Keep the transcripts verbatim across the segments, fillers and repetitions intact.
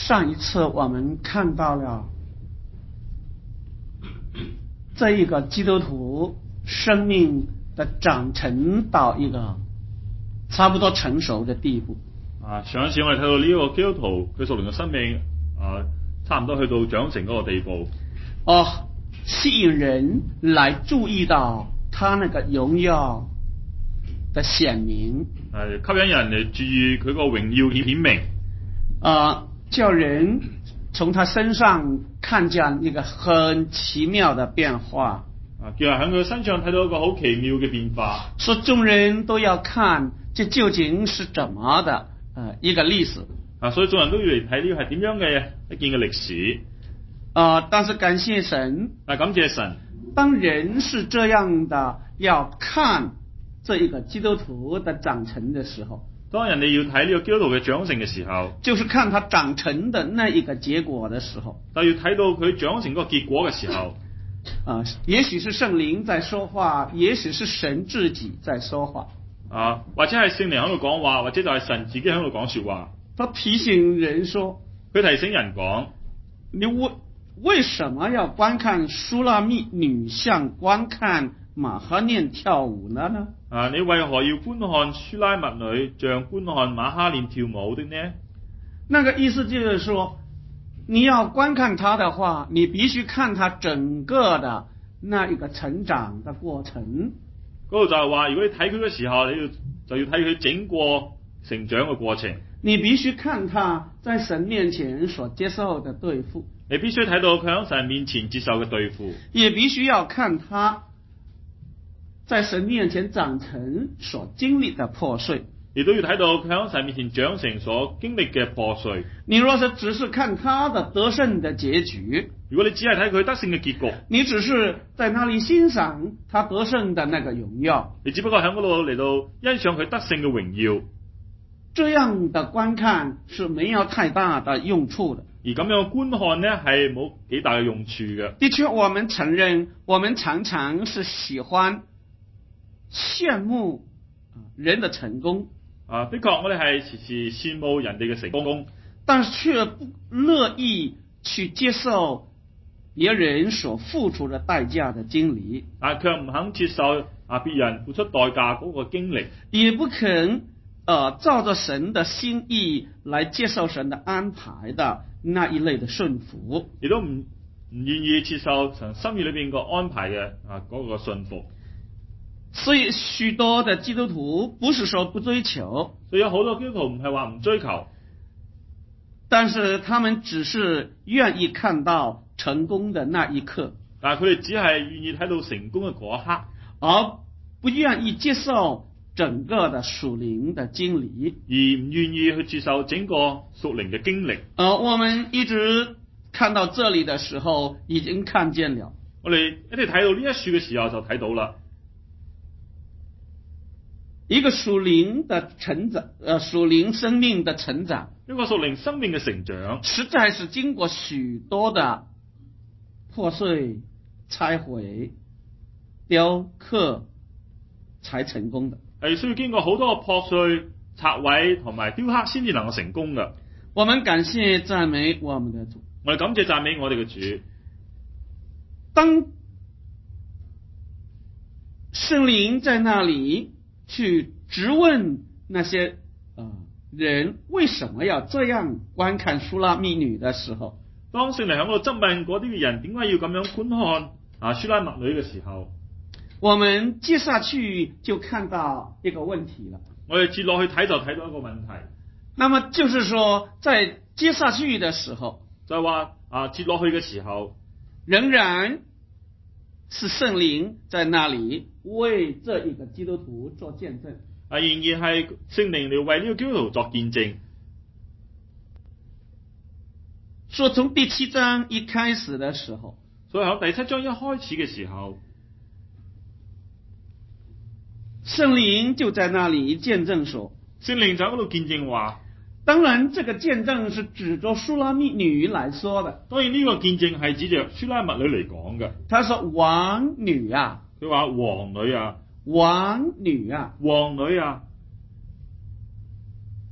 上一次我们看到了这一个基督徒生命的长成到一個差不多成熟的地步。 啊，上一次我哋睇到呢一個基督徒佢屬靈嘅生命啊，差唔多去到長成嗰個地步。 哦，吸引人來注意到他那個榮耀的顯明。 係吸引人嚟注意佢個榮耀顯顯明。 啊，叫人從他身上看見一個很奇妙的變化。 啊，叫人喺佢身上睇到一個好奇妙嘅變化。 說眾人都要看，這究竟是怎麼的呃一個歷史。 啊，所以眾人都要嚟睇呢個係點樣嘅一件嘅歷史。 啊，但是感謝神。 啊，感謝神。 當人是這樣的要看這一個基督徒的長成的時候， 當人哋要睇呢個基督徒嘅長成嘅時候， 就是看他長成的那一個結果的時候， 就要睇到佢長成嗰個結果嘅時候。 啊，也許是聖靈在說話，也許是神自己在說話。 啊，或者係聖靈喺度講話，或者就係神自己喺度講說話。 他提醒人說， 佢提醒人講， 你為為什麼要觀看書拉密女像觀看瑪哈念跳舞呢呢？ 啊，你為何要觀看書拉密女像觀看瑪哈念跳舞的呢？ 那個意思就是說，你要觀看他的話，你必須看他整個的那一個成長的過程。 嗰度就係話，如果你睇佢嘅時候，你要就要睇佢整個成長嘅過程。 你必須看他在神面前所接受的對付。 你必須睇到佢喺神面前接受嘅對付。 也必須要看他在神面前長成所經歷的破碎。 亦都要睇到佢喺神面前長成所經歷嘅破碎。 你若是只是看他的得勝的結局， 如果你只係睇佢得勝嘅結局， 你只是在那裡欣賞他得勝的那個榮耀， 你只不過喺嗰度嚟到欣賞佢得勝嘅榮耀。 這樣的觀看是沒有太大的用處的。 而咁樣嘅觀看呢，係冇幾大嘅用處嘅。 的確，我們承認，我們常常是喜歡羨慕人的成功。 啊，的確，我哋係時時羨慕人哋嘅成功， 但是卻不樂意去接受別人所付出的代價的經歷， 啊，卻唔肯接受啊別人付出代價嗰個經歷， 也不肯呃照着神的心意來接受神的安排的那一類的順服， 亦都唔唔願意接受神心意裏邊個安排嘅啊嗰個順服。 所以許多的基督徒不是說不追求， 所以有好多基督徒唔係話唔追求， 但是他們只是願意看到成功的那一刻， 但係佢哋只係願意睇到成功嘅嗰一刻， 而不願意接受整個的屬靈的經歷， 而唔願意去接受整個屬靈嘅經歷。 呃，我們一直看到這裡的時候，已經看見了。 我哋一直睇到呢一處嘅時候就睇到啦。 一個屬靈的成長，呃，屬靈生命的成長， 一個屬靈生命嘅成長， 實在是經過許多的破碎、拆毀、雕刻才成功的。 係需要經過好多個破碎、拆毀同埋雕刻先至能夠成功嘅。 我們感謝讚美我們的主， 我哋感謝讚美我哋嘅主。 當聖靈在那裡去質問那些呃人為什麼要這樣觀看書拉密女的時候， 當聖靈喺嗰度質問嗰啲嘅人點解要咁樣觀看啊書拉密女嘅時候， 我們接下去就看到一個問題了。 我哋接落去睇就睇到一個問題。 那麼就是說，在接下去的時候， 就係話啊接落去嘅時候， 仍然是聖靈在那裡為這一個基督徒做見證。 啊，仍然係聖靈嚟為呢個基督徒作見證。 說從第七章一開始的時候， 所以喺第七章一開始嘅時候， 聖靈就在那裡見證說， 聖靈就喺嗰度見證話。 當然，這個見證是指着書拉密女來說的。 當然呢個見證係指着書拉密女嚟講嘅。 他說王女啊， 佢話王女啊， 王女啊， 王女啊。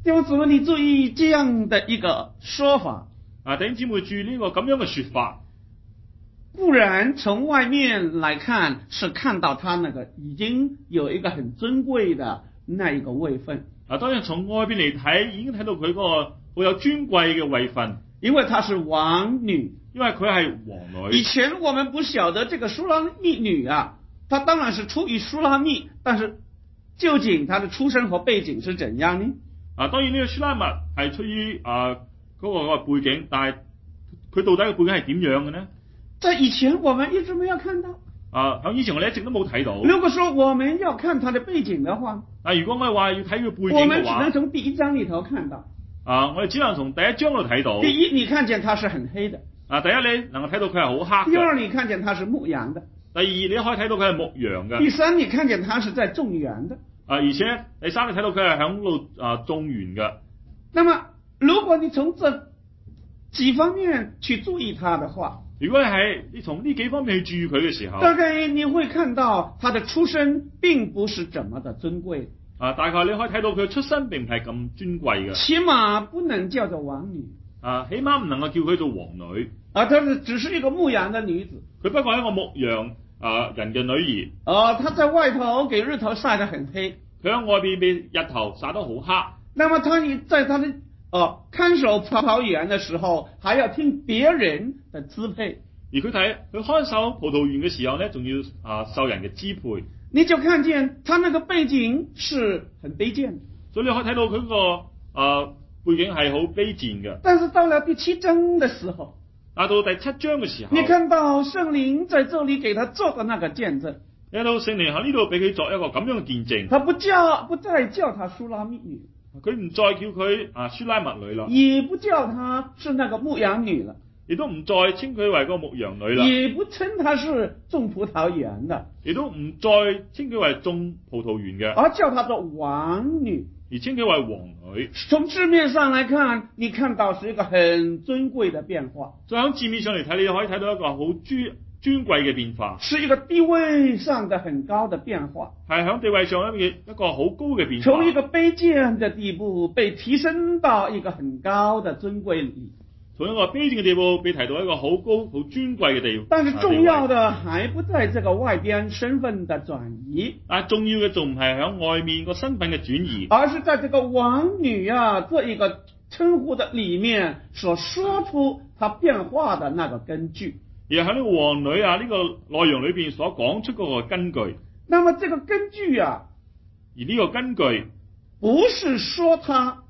弟兄姊妹，你注意这样的一个说法。 啊，弟兄姊妹注意呢個咁樣嘅說法。 固然從外面來看，是看到他那個已經有一個很尊貴的那一個位分。 啊，當然從外邊嚟睇，已經睇到佢嗰個好有尊貴嘅位份， 因為她是王女。 因為佢係王女。 以前我們不曉得這個書拉密女啊，她當然是出於書拉密，但是究竟她的出身和背景是怎樣呢？ 啊，當然呢個書拉密係出於啊嗰個個背景，但係佢到底嘅背景係點樣嘅呢？ 在以前我們一直沒有看到。 啊，喺以前我哋一直都冇睇到。 如果說我們要看他的背景的話， 啊，如果我哋話要睇佢背景嘅話， 我們只能從第一章裏頭看到。 啊，我哋只能從第一章度睇到。 第一，你看見他是很黑的。 啊，第一你能夠睇到佢係好黑嘅。 第二，你看見他是牧羊的。 第二，你可以睇到佢係牧羊嘅。 第三，你看見他是在種園的。 啊，而且第三，你睇到佢係響度啊種園嘅。 那麼，如果你從這幾方面去注意他的話， 如果係你從呢幾方面去注意佢嘅時候， 大概你會看到他的出身並不是怎麼的尊貴。 啊，大概你可以睇到佢出身並唔係咁尊貴嘅。 起碼不能叫做王女。 啊，起碼唔能夠叫佢做王女。 啊，她是只是一個牧羊的女子。 佢不過係一個牧羊啊人嘅女兒。 哦，她在外頭給日頭曬得很黑。 佢喺外邊被日頭曬得好黑。 那麼她在她的哦看守葡萄園的時候，還要聽別人的支配。 而佢睇佢看守葡萄園嘅時候呢，仲要啊受人嘅支配。 你就看見他那個背景是很卑賤的。 所以你可以睇到佢個啊背景係好卑賤嘅。 但是到了第七章的時候， 啊到第七章嘅時候， 你看到聖靈在這裏給他做的那個見證。 你睇到聖靈喺呢度俾佢作一個咁樣嘅見證。 他不叫不再叫他書拉密女， 佢唔再叫佢啊書拉密女啦， 也不叫他是那個牧羊女了， 亦都唔再稱佢為個牧羊女啦， 也不稱他是種葡萄園的， 亦都唔再稱佢為種葡萄園嘅， 而叫他做王女， 而稱佢為王女。 從字面上來看，你看到是一個很尊貴的變化。 再喺字面上嚟睇，你可以睇到一個好尊尊貴嘅變化， 是一個地位上的很高的變化， 係喺地位上一一個好高嘅變化。 從一個卑賤的地步被提升到一個很高的尊貴裏。 從一個卑賤嘅地步被提到一個好高好尊貴嘅地步。 但是重要的還不在這個外邊身份的轉移， 啊，重要嘅仲唔係喺外面個身份嘅轉移， 而是在這個王女啊這一個稱呼的裏面所說出它變化的那個根據。 而喺呢個王女啊呢個內容裏邊所講出嗰個根據。 那麼這個根據啊， 而呢個根據不是說它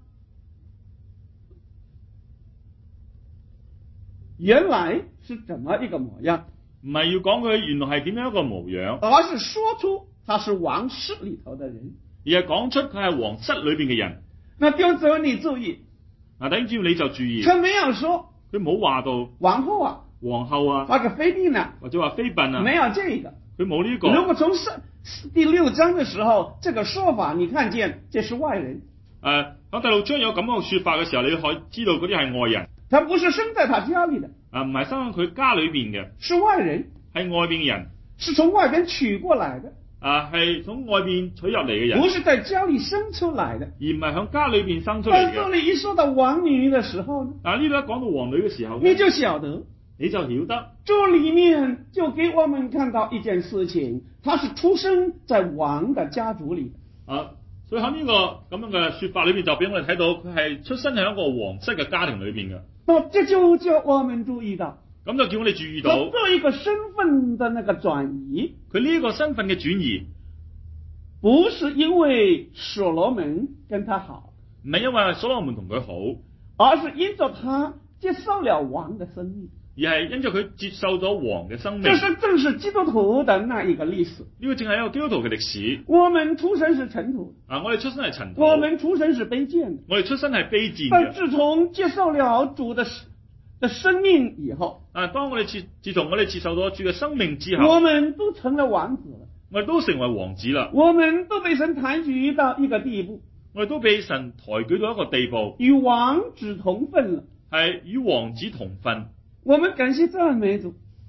原來是怎麼一個模樣， 唔係要講佢原來係點樣一個模樣， 而是說出他是王室裏頭的人， 而係講出佢係皇室裏邊嘅人。 那弟兄姊妹你注意， 嗱，弟兄姊妹你就注意， 他沒有說佢冇話到王後啊、 皇后啊， 或者妃嬪啊， 或者話妃嬪啊， 沒有這個， 佢冇呢個。 如果從第六章的時候，這個說法你看見這是外人。 誒、呃，喺第六章有咁樣嘅說法嘅時候，你可以知道嗰啲係外人。 他不是生在他家裏的， 啊，唔係生喺佢家裏邊嘅， 是外人， 係外邊嘅人， 是從外邊取過來的， 啊，係從外邊取入嚟嘅人， 不是在家裏生出來的， 而唔係喺家裏邊生出嚟但這嘅。 裏一說到王女的時候呢， 啊，呢度一講到王女嘅時候， 你就曉得， 你就曉得， 這裏面就給我們看到一件事情，他是出生在王的家族裏。 啊，所以喺呢個咁樣嘅說法裏邊，就俾我哋睇到佢係出生喺一個皇室嘅家庭裏邊嘅。 哦，這就叫我們注意到， 咁就叫我哋注意到， 這一個身份的那個轉移， 佢呢個身份嘅轉移， 不是因為所羅門跟他好， 唔係因為所羅門同佢好， 而是因着他接受了王的生命， 而係因着佢接受咗王嘅生命。 這是正是基督徒的那一個歷史。 呢個正係一個基督徒嘅歷史。 我們出身是塵土， 啊，我哋出身係塵土， 我們出身是卑賤的， 我哋出身係卑賤但嘅。 自從接受了主的的生命以後， 啊，當我哋自自從我哋接受咗主嘅生命之後， 我們都成了王子了， 我哋都成為王子啦。 我們都被神抬舉到一個地步， 我哋都被神抬舉到一個地步， 與王子同分了。 係與王子同分。 我們感謝讚美主。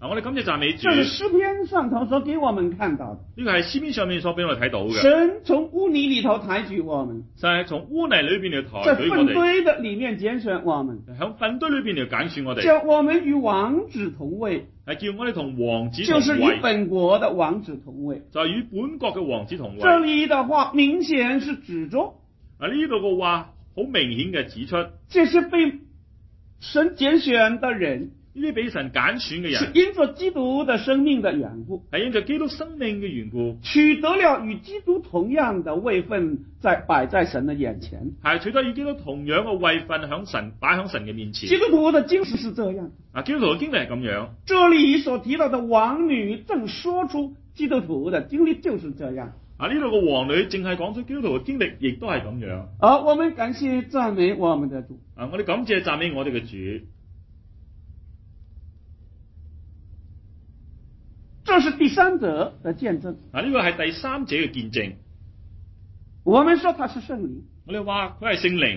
嗱，我哋感謝讚美主， 這是詩篇上頭所給我們看到的。 呢個係詩篇上面所俾我哋睇到嘅。 神從污泥裏頭抬舉我們， 就係從污泥裏邊嚟抬在糞舉我哋， 堆的裏面揀選我們， 喺糞堆裏邊嚟揀選我哋， 叫我們與王子同位， 係叫我哋同王子同就是與位， 本國的王子同位。 就係與本國嘅王子同位。 這裏的話明顯是指着啊，呢度嘅話好明顯嘅指出，呢這些被神揀選的人， 啲俾神揀選嘅人是因着基督的生命的緣故， 係因着基督生命嘅緣故， 取得了與基督同樣的位分，在擺在神的眼前。 係取得與基督同樣嘅位份響神擺響神嘅面前。 基督徒的經歷是這樣， 啊，基督徒嘅經歷係咁樣。 這裏所提到的王女正說出基督徒的經歷就是這樣。 啊，呢度個王女淨係講出基督徒嘅經歷，亦都係咁樣。 好，我們感謝讚美我們的主。 啊，我哋感謝讚美我哋嘅主。 這是第三者的見證。 啊，呢個係第三者嘅見證。 我們說他是聖靈， 我哋話佢係聖靈。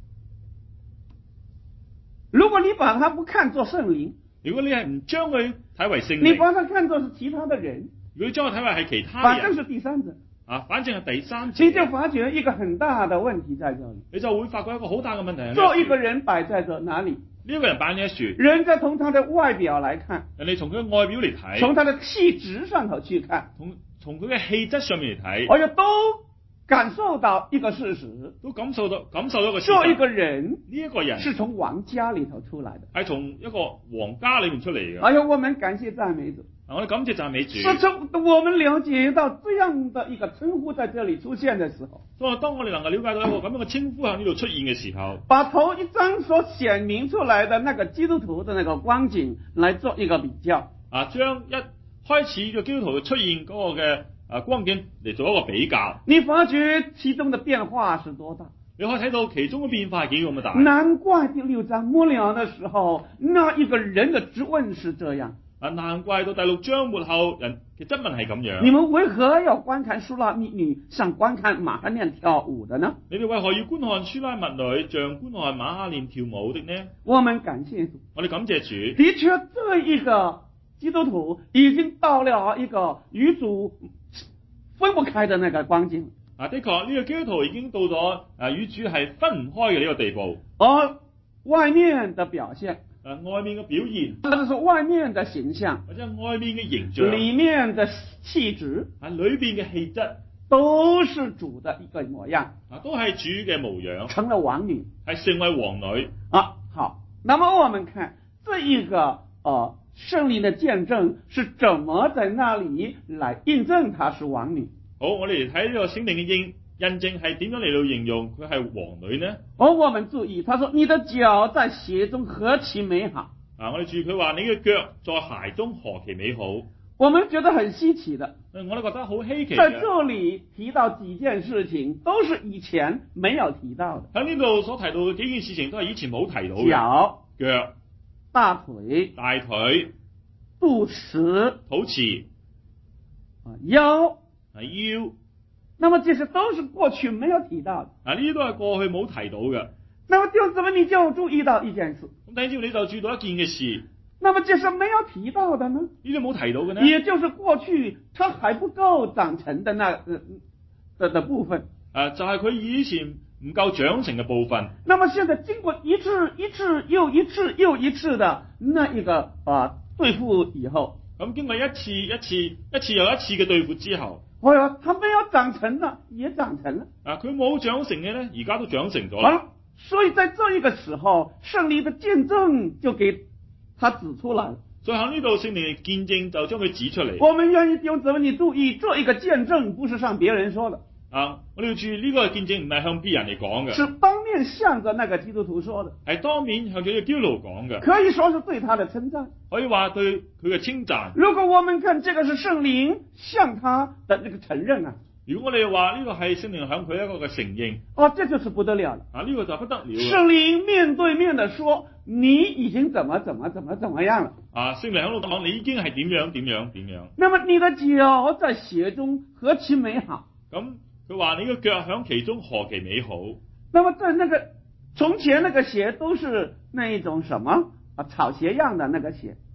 如果你把他不看作聖靈， 如果你係唔將佢睇為聖你靈， 把他看作是其他的人， 如果你將佢睇為係其他反正人， 是第三者， 啊，反正係第三者， 你就發覺一個很大的問題在這裡。 你就會發覺一個好大嘅問題喺呢做一個人擺在這哪裡？ 呢一個人擺呢一樹， 人家從他的外表來看， 人哋從佢嘅外表嚟睇， 從他的氣質上頭去看， 從從佢嘅氣質上面嚟睇， 我就都感受到一個事實， 都感受到感受到個事做一實。 個人呢一個人是從王家裡頭出來的。 係從一個皇家裏面出嚟嘅。 哎呦，我們感謝讚美主。 嗱，我哋感謝讚美主。 是從我們了解到這樣的一個稱呼在這裡出現的時候， 所以當我哋能夠了解到一個咁樣嘅稱呼喺呢度出現嘅時候， 把頭一章所顯明出來的那個基督徒的那個光景來做一個比較。 啊，將一開始嘅基督徒出現嗰個嘅啊光景嚟做一個比較， 你發覺其中的變化是多大？ 你可以睇到其中嘅變化係幾咁嘅大。 難怪第六章末了的時候，那一個人的質問是這樣。 啊，難怪到第六章末後人嘅質問係咁樣。 你們為何要觀看書拉密女像觀看瑪哈念跳舞的呢？ 你哋為何要觀看書拉密女像觀看瑪哈念跳舞的呢？ 我們感謝主。 我哋感謝主。 的確，這一個基督徒已經到了一個與主分不開的那個光景。 啊，的確呢個基督徒已經到咗啊與主係分唔開嘅呢個地步。 而外面的表現， 啊，外面嘅表現， 或者是外面的形象， 或者外面嘅形象， 裏面的氣質， 啊，裏邊嘅氣質， 都是主的一個模樣， 啊，都係主嘅模樣， 成了王女， 係成為王女。 啊，好，那麼我們看這一個呃聖靈的見證是怎麼在那裡來印證她是王女。 好，我哋嚟睇呢個聖靈嘅印印證係點樣嚟到形容佢係王女呢？ 而我們注意，他說你的腳在鞋中何其美好。 啊，我哋注意佢話你嘅腳在鞋中何其美好。 我們覺得很稀奇的， 我都覺得好稀奇嘅。 在這裡提到幾件事情，都是以前沒有提到的。 喺呢度所提到嘅幾件事情都係以前冇提到嘅。 腳、 腳、 大腿、 大腿、 肚臍、 肚臍、 啊腰、 啊腰。 那麼這些都是過去沒有提到的。 啊，呢啲都係過去冇提到嘅。 那麼弟兄姊妹，你就注意到一件事。 咁第二朝你就注意到一件嘅事。 那麼這是沒有提到的呢？ 呢啲冇提到嘅呢？ 也就是過去它還不夠長成的那呃的的部分。 啊，就係佢以前唔夠長成嘅部分。 那麼現在經過一次一次又一次又一次的那一個啊對付以後， 咁經過一次一次一次又一次嘅對付之後， 哎呀，它沒有長成的也長成了。 啊，佢冇長成嘅咧，而家都長成咗。 啊，所以在這一個時候，聖靈的見證就給他指出來了。 所以喺呢度聖靈嘅見證就將佢指出嚟。 我們願意弟兄姊妹，你注意，這一個見證不是向別人說的。 啊，我哋要注意呢個見證唔係向別人嚟講嘅， 是當面向着那個基督徒說的， 係當面向住呢個基督徒講嘅， 可以說是對他的稱讚， 可以話對佢嘅稱讚。 如果我們看這個是聖靈向他的那個承認啊， 如果我哋話呢個係聖靈向佢一個嘅承認， 哦，這就是不得了了。 啊，呢個就不得了。 聖靈面對面的說，你已經怎麼怎麼怎麼怎麼樣了。 啊，聖靈喺度講，你已經係點樣點樣點樣。 那麼你的腳在鞋中何其美好。 咁佢話你嘅腳響其中何其美好。 那麼在那個從前那個鞋都是那一種什麼啊草鞋樣的那個鞋。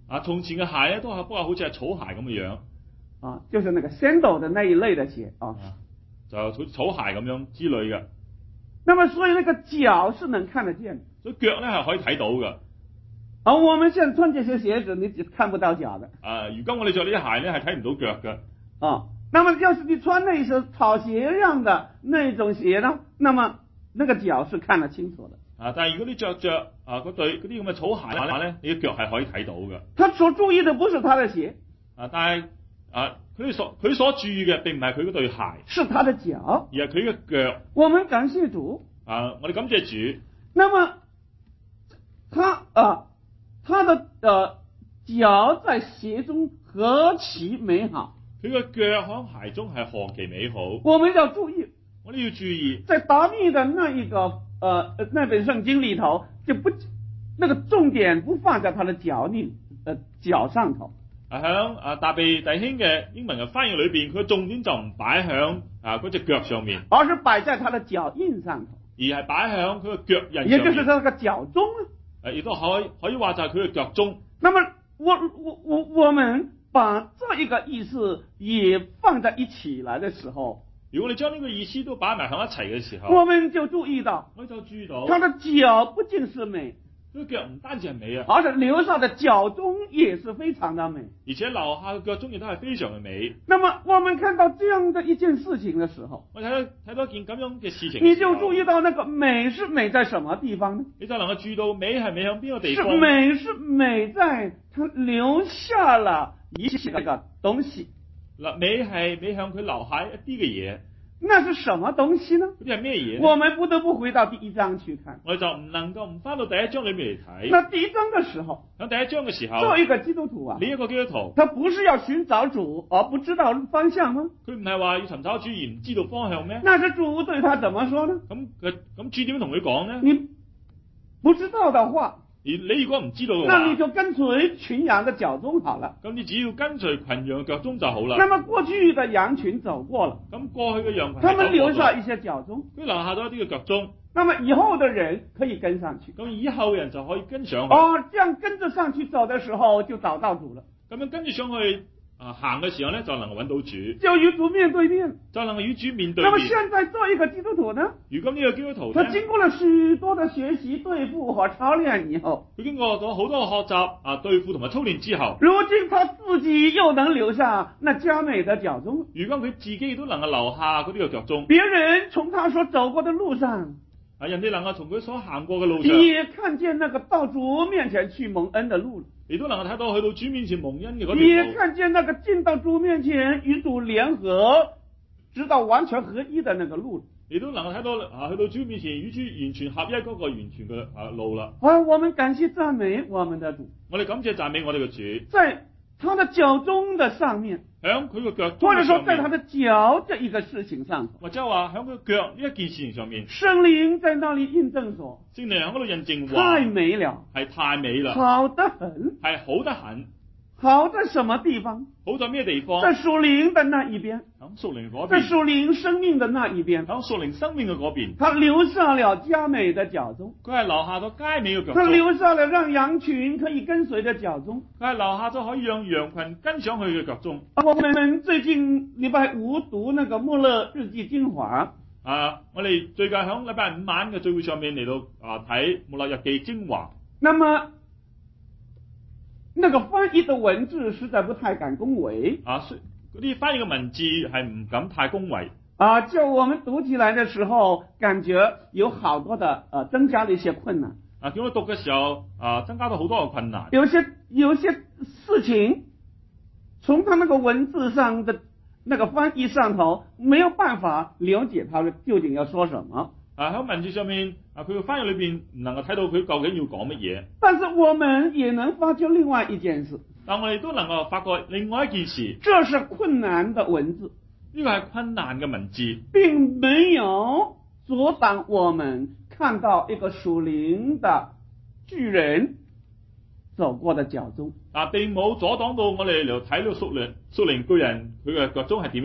啊，從前嘅鞋咧都係不過好似係草鞋咁嘅樣， 啊，就是那個 sandal 的那一類的鞋啊， 啊就好似草鞋咁樣之類嘅。 那麼所以那個腳是能看得見的， 所以腳咧係可以睇到嘅。 而我們現在穿這些鞋子，你看不到腳的。 啊，如今我哋着呢啲鞋咧係睇唔到腳嘅。 啊，那麼要是你穿那些草鞋樣的那種鞋呢，那麼那個腳是看得清楚的。 啊，但係如果你着着啊嗰對嗰啲咁嘅草鞋嘅話咧，你嘅腳係可以睇到嘅。 他所注意的不是他的鞋， 啊，但係啊佢所佢所注意嘅並唔係佢嗰對鞋， 是他的腳， 而係佢嘅腳。 我們感謝主。 啊，我哋感謝主。 那麼他啊，他的呃腳在鞋中何其美好， 佢嘅腳喺鞋中係何其美好。 我們要注意， 我哋要注意， 在達味的那一個呃那本聖經裏頭，就不那個重點不放在他的腳裏呃腳上頭。 啊，響啊達味弟兄嘅英文嘅翻譯裏邊，佢重點就唔擺響啊嗰隻腳上面， 而是擺在他的腳印上頭， 而係擺響佢嘅腳印上面， 也就是他個腳蹤啊。 誒，亦都可以可以話就係佢嘅腳蹤。 那麼我我我我們把這一個意思也放在一起來的時候， 如果你將呢個意思都擺埋響一齊嘅時候， 我們就注意到， 我就注意到， 他的腳不僅是美， 佢嘅腳唔單止係美啊， 而且留下的腳蹤也是非常的美， 而且留下嘅腳蹤亦都係非常嘅美。 那麼我們看到這樣的一件事情的時候， 我睇到睇到一件咁樣嘅事情， 你就注意到那個美是美在什麼地方呢？ 你就能夠注意到美係美響邊個地方？ 是美是美在它留下了一些個東西。 嗱，美係美向佢留下一啲嘅嘢。 那是什麼東西呢？ 嗰啲係咩嘢？ 我們不得不回到第一章去看。 我哋就唔能夠唔翻到第一章裏面嚟睇。 那第一章的時候， 喺第一章嘅時候， 做一個基督徒啊， 呢一個基督徒， 他不是要尋找主而不知道方向嗎？ 佢唔係話要尋找主而唔知道方向咩？ 那是主對他怎麼說呢？ 咁佢咁主點樣同佢講呢？ 你不知道的話， 而你如果唔知道嘅話， 那你就跟隨群羊的腳蹤好了。 咁你只要跟隨群羊嘅腳蹤就好啦。 那麼過去的羊群走過了， 咁過去嘅羊群， 他們留下一些腳蹤， 佢留下咗一啲嘅腳蹤。 那麼以後的人可以跟上去。 咁以後嘅人就可以跟上去。 哦，這樣跟着上去走的時候，就找到主了。 咁樣跟住上去啊行嘅時候咧，就能夠揾到主， 就與主面對面， 就能夠與主面對面。 那麼現在做一個基督徒呢？ 如今呢個基督徒， 他經過了許多的學習、對付和操練以後， 佢經過咗好多嘅學習啊、對付同埋操練之後， 如今他自己又能留下那佳美的腳蹤。 如今佢自己亦都能夠留下嗰啲嘅腳蹤。 別人從他所走過的路上， 啊，人哋能夠從佢所行過嘅路上， 也看見那個到主面前去蒙恩的路， 亦都能夠睇到去到主面前蒙恩嘅嗰條路， 也看見那個進到主面前與主聯合，直到完全合一的那個路， 亦都能夠睇到啊去到主面前與主完全合一嗰個完全嘅啊路啦。 啊，我們感謝讚美我們的主， 我哋感謝讚美我哋嘅主， 在他的腳蹤的上面， 響佢個腳蹤或者說嘅上面， 在他的腳這一個事情上頭， 或者話響佢腳呢一件事情上面， 聖靈在那裏印證說， 聖靈喺嗰度印證話太美了， 係太美啦， 好得很， 係好得很。 好在什麼地方？ 好在咩地方？ 在屬靈的那一邊， 響屬靈嗰在邊， 屬靈生命的那一邊， 響屬靈生命嘅嗰邊， 他留下了佳美的腳蹤， 佢係留下咗佳美嘅腳他蹤， 留下了讓羊群可以跟隨的腳蹤。 佢係留下咗可以讓羊群跟上去嘅腳蹤。 我們最近禮拜五讀那個末勒日記精華， 啊，我哋最近響禮拜五晚嘅聚會上面嚟到啊睇末勒日記精華。 那麼那個翻譯的文字實在不太敢恭維啊，嗰啲翻譯嘅文字係唔敢太恭維啊，就我們讀起來的時候，感覺有好多的呃增加了一些困難啊，叫我讀嘅時候啊，增加咗好多嘅困難。 有些有些事情，從他那個文字上的那個翻譯上頭，沒有辦法了解他究竟要說什麼。 啊，喺文字上面啊，佢嘅翻譯裏邊唔能夠睇到佢究竟要講乜嘢。 但是我們也能發覺另外一件事， 但我哋都能夠發覺另外一件事， 這是困難的文字， 呢個係困難嘅文字， 並沒有阻擋我們看到一個屬靈的巨人走過的腳蹤。 啊，並冇阻擋到我哋嚟睇到屬靈屬靈巨人佢嘅腳蹤係點樣行。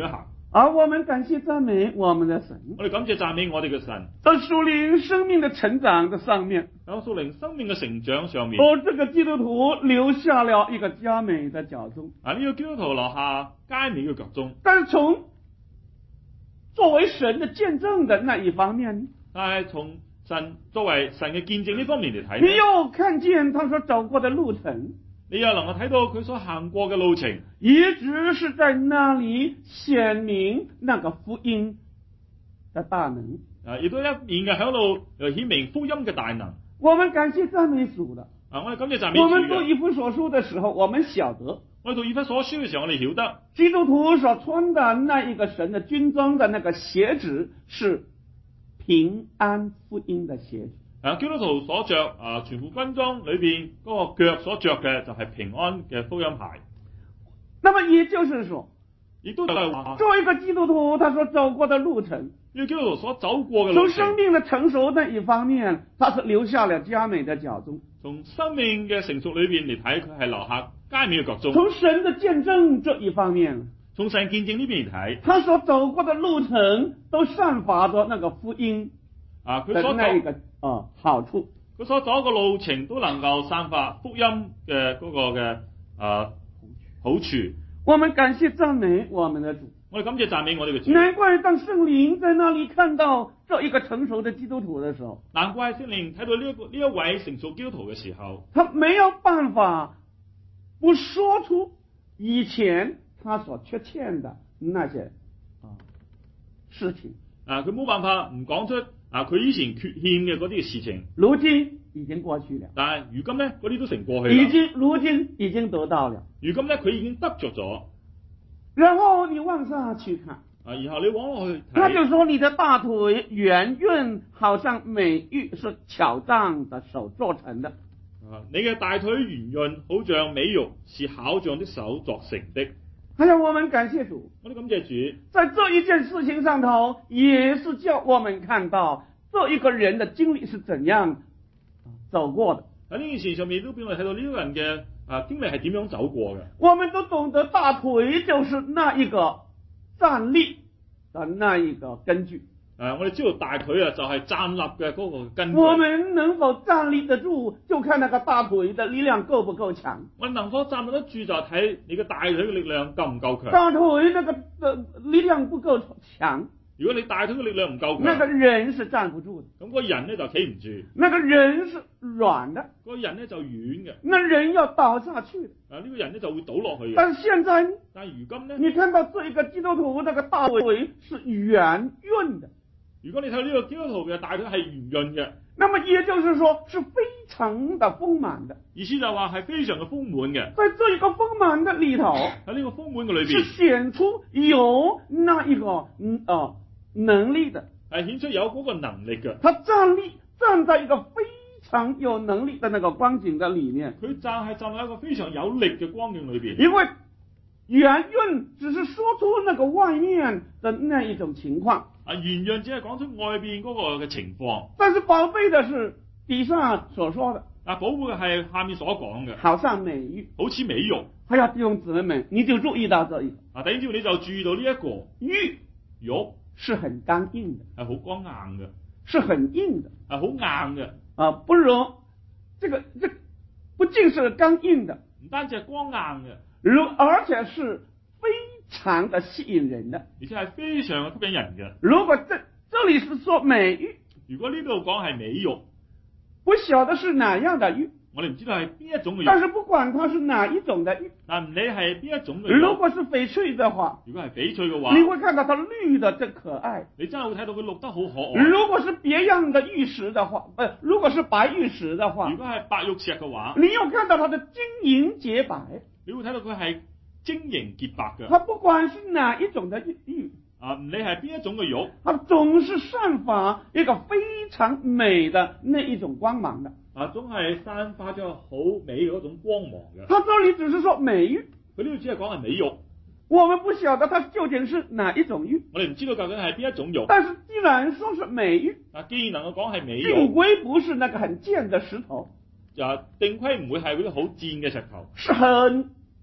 而我們感謝讚美我們的神， 我哋感謝讚美我哋嘅神， 在屬靈生命的成長的上面， 喺屬靈生命嘅成長上面， 哦，這個基督徒留下了一個佳美的腳蹤。 啊，呢個基督徒留下佳美嘅腳蹤。 但是從作為神的見證的那一方面， 但係從神作為神嘅見證呢方面嚟睇， 你又看見他所走過的路程， 你又能夠睇到佢所行過嘅路程， 一直是在那裏顯明那個福音的大能。 啊，亦都一面嘅喺度又顯明福音嘅大能。 我們感謝讚美主的。 啊，我哋感謝讚美主嘅。 我們讀以弗所書的時候，我們曉得， 我哋讀以弗所書嘅時候，我哋曉得基督徒所穿的那一個神的軍裝的那個鞋子是平安福音的鞋子。 啊，基督徒所着啊全副軍裝裏邊嗰個腳所着嘅就係平安嘅福音鞋。 那麼也就是說， 亦都係話， 作為一個基督徒，他所走過的路程， 呢個基督徒所走過嘅路從程， 生命的成熟那一方面，他是留下了佳美的腳蹤； 從生命嘅成熟裏邊嚟睇，佢係留下佳美嘅腳蹤。 從神的見證這一方面， 從神見證呢邊嚟睇， 他所走過的路程都散發着那個福音啊，佢的所那一個呃好處。 佢所走嘅路程都能夠散發福音嘅嗰個嘅啊好處。 我們感謝讚美我們的主。 我哋感謝讚美我哋嘅主。 難怪當聖靈在那裏看到這一個成熟的基督徒的時候， 難怪聖靈睇到呢一個呢一位成熟基督徒嘅時候， 他沒有辦法不說出以前他所缺欠的那些啊事情。 啊，佢冇辦法唔講出啊佢以前缺欠嘅嗰啲嘅事情。 如今已經過去了， 但係如今咧嗰啲都成過去已啦。 經如今已經得到了。 如今咧佢已經得着咗。 然後你往上去看， 啊，然後你往落去他睇， 就說你的大腿圓潤，好像美玉是巧匠的手做成的。 啊，你嘅大腿圓潤，好像美玉是巧匠的手作成的。 還有我們感謝主， 我哋感謝主， 在這一件事情上頭，也是叫我們看到這一個人的經歷是怎樣走過的。 喺呢件事上面都俾我哋睇到呢個人嘅啊經歷係點樣走過嘅。 我們都懂得大腿就是那一個站立的那一個根據。 啊，我哋知道大腿啊就係站立嘅嗰個根據。 我們能否站立得住，就看那個大腿的力量夠不夠強。 我哋能否站立得住，就睇你嘅大腿嘅力量夠唔夠強。 大腿那個的力量不夠強， 如果你大腿嘅力量唔夠強， 那個人是站不住的。 咁個人咧就企唔住。 那個人是軟的， 個人咧就軟嘅。 那人要倒下去的。 啊，呢個人咧就會倒落去嘅。 但是現在， 但係如今咧， 你看到這一個基督徒那個大腿是圓潤的。 如果你睇呢個基督徒嘅大腿係圓潤嘅， 那麼也就是說是非常的豐滿的。 意思就話係非常嘅豐滿嘅。 在這一個豐滿的裏頭， 喺呢個豐滿嘅裏邊， 是顯出有那一個嗯啊、呃、能力的， 係顯出有嗰個能力嘅。 他站立站在一個非常有能力的那個光景的裏面。 佢站係站喺一個非常有力嘅光景裏邊。 因為圓潤只是說出那個外面的那一種情況。 啊，圓潤只係講出外邊嗰個嘅情況， 但是寶貝的是底下所說的， 啊，寶貝嘅係下面所講嘅， 好像美玉， 好似美玉。 哎呀，弟兄姊妹們，你就注意到這一個， 啊，第二朝你就注意到呢一個玉玉是很剛硬的， 係好光硬嘅， 是很硬的， 係好硬嘅， 啊，不容這個這個、不僅是剛硬的， 唔單止係光硬嘅， 如而且是非常的吸引人的， 而且係非常嘅吸引人嘅。 如果這這裏是說美玉， 如果呢度講係美玉， 不曉得是哪樣的玉， 我哋唔知道係邊一種嘅玉。 但是不管它是哪一種的玉， 但唔理係邊一種嘅玉， 如果是翡翠的話， 如果係翡翠嘅話， 你會看到它綠的真可愛。 你真係會睇到佢綠得好可愛。 如果是別樣的玉石的話，呃，如果是白玉石的話， 如果係白玉石嘅話， 你又看到它的晶瑩潔白， 你會睇到佢係晶瑩潔白嘅。 它不管是哪一種的玉玉， 啊，唔理係邊一種嘅玉， 它總是散發一個非常美的那一種光芒的。 啊，總係散發咗好美嘅嗰種光芒嘅。 它這裏只是說美玉， 佢呢度只係講係美玉， 我們不曉得它究竟是哪一種玉。 我哋唔知道究竟係邊一種玉。 但是既然說是美玉， 啊，既然能夠講係美定玉， 規不是那個很賤的石頭， 啊，定規唔會係嗰啲好賤嘅石頭， 是很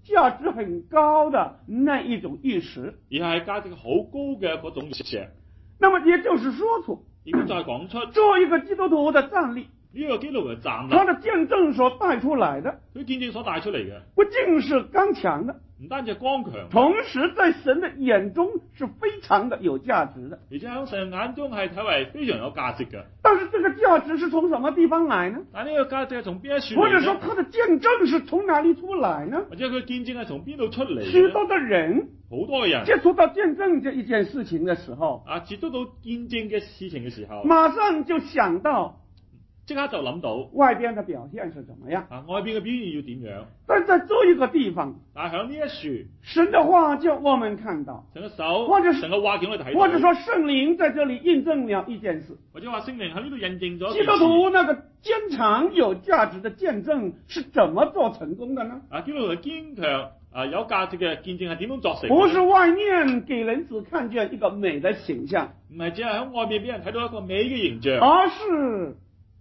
價值很高的那一種玉石。 而係價值好高嘅嗰種石。 那麼也就是說出， 亦都再講出作為一個基督徒的站立， 呢個基督徒嘅站立， 他的見證所帶出來的， 佢見證所帶出嚟嘅， 不僅是剛強的， 唔單止係剛強， 同時在神的眼中是非常的有價值的。 而且喺神眼中係睇為非常有價值嘅。 但是這個價值是從什麼地方來呢？ 但呢個價值係從邊一處嚟呢？ 或者說他的見證是從哪裡出來呢？ 或者佢見證係從邊度出嚟？ 許多的人好多嘅人接觸到見證這一件事情的時候， 啊，接觸到見證嘅事情嘅時候， 馬上就想到即刻就諗到外邊的表現是怎麼樣啊，外邊嘅表現要點樣？ 但在這一個地方， 但係喺呢一處， 神的話叫我們看到， 神嘅手， 或者神嘅話叫我哋睇到， 或者說聖靈在這裡印證了一件事， 或者話聖靈喺呢度印證咗基督徒那個堅強有價值的見證是怎麼做成功的呢？ 啊，基督徒堅強啊有價值嘅見證係點樣作成？ 不是外面給人只看見一個美的形象， 唔係只係喺外邊俾人睇到一個美嘅形象， 而是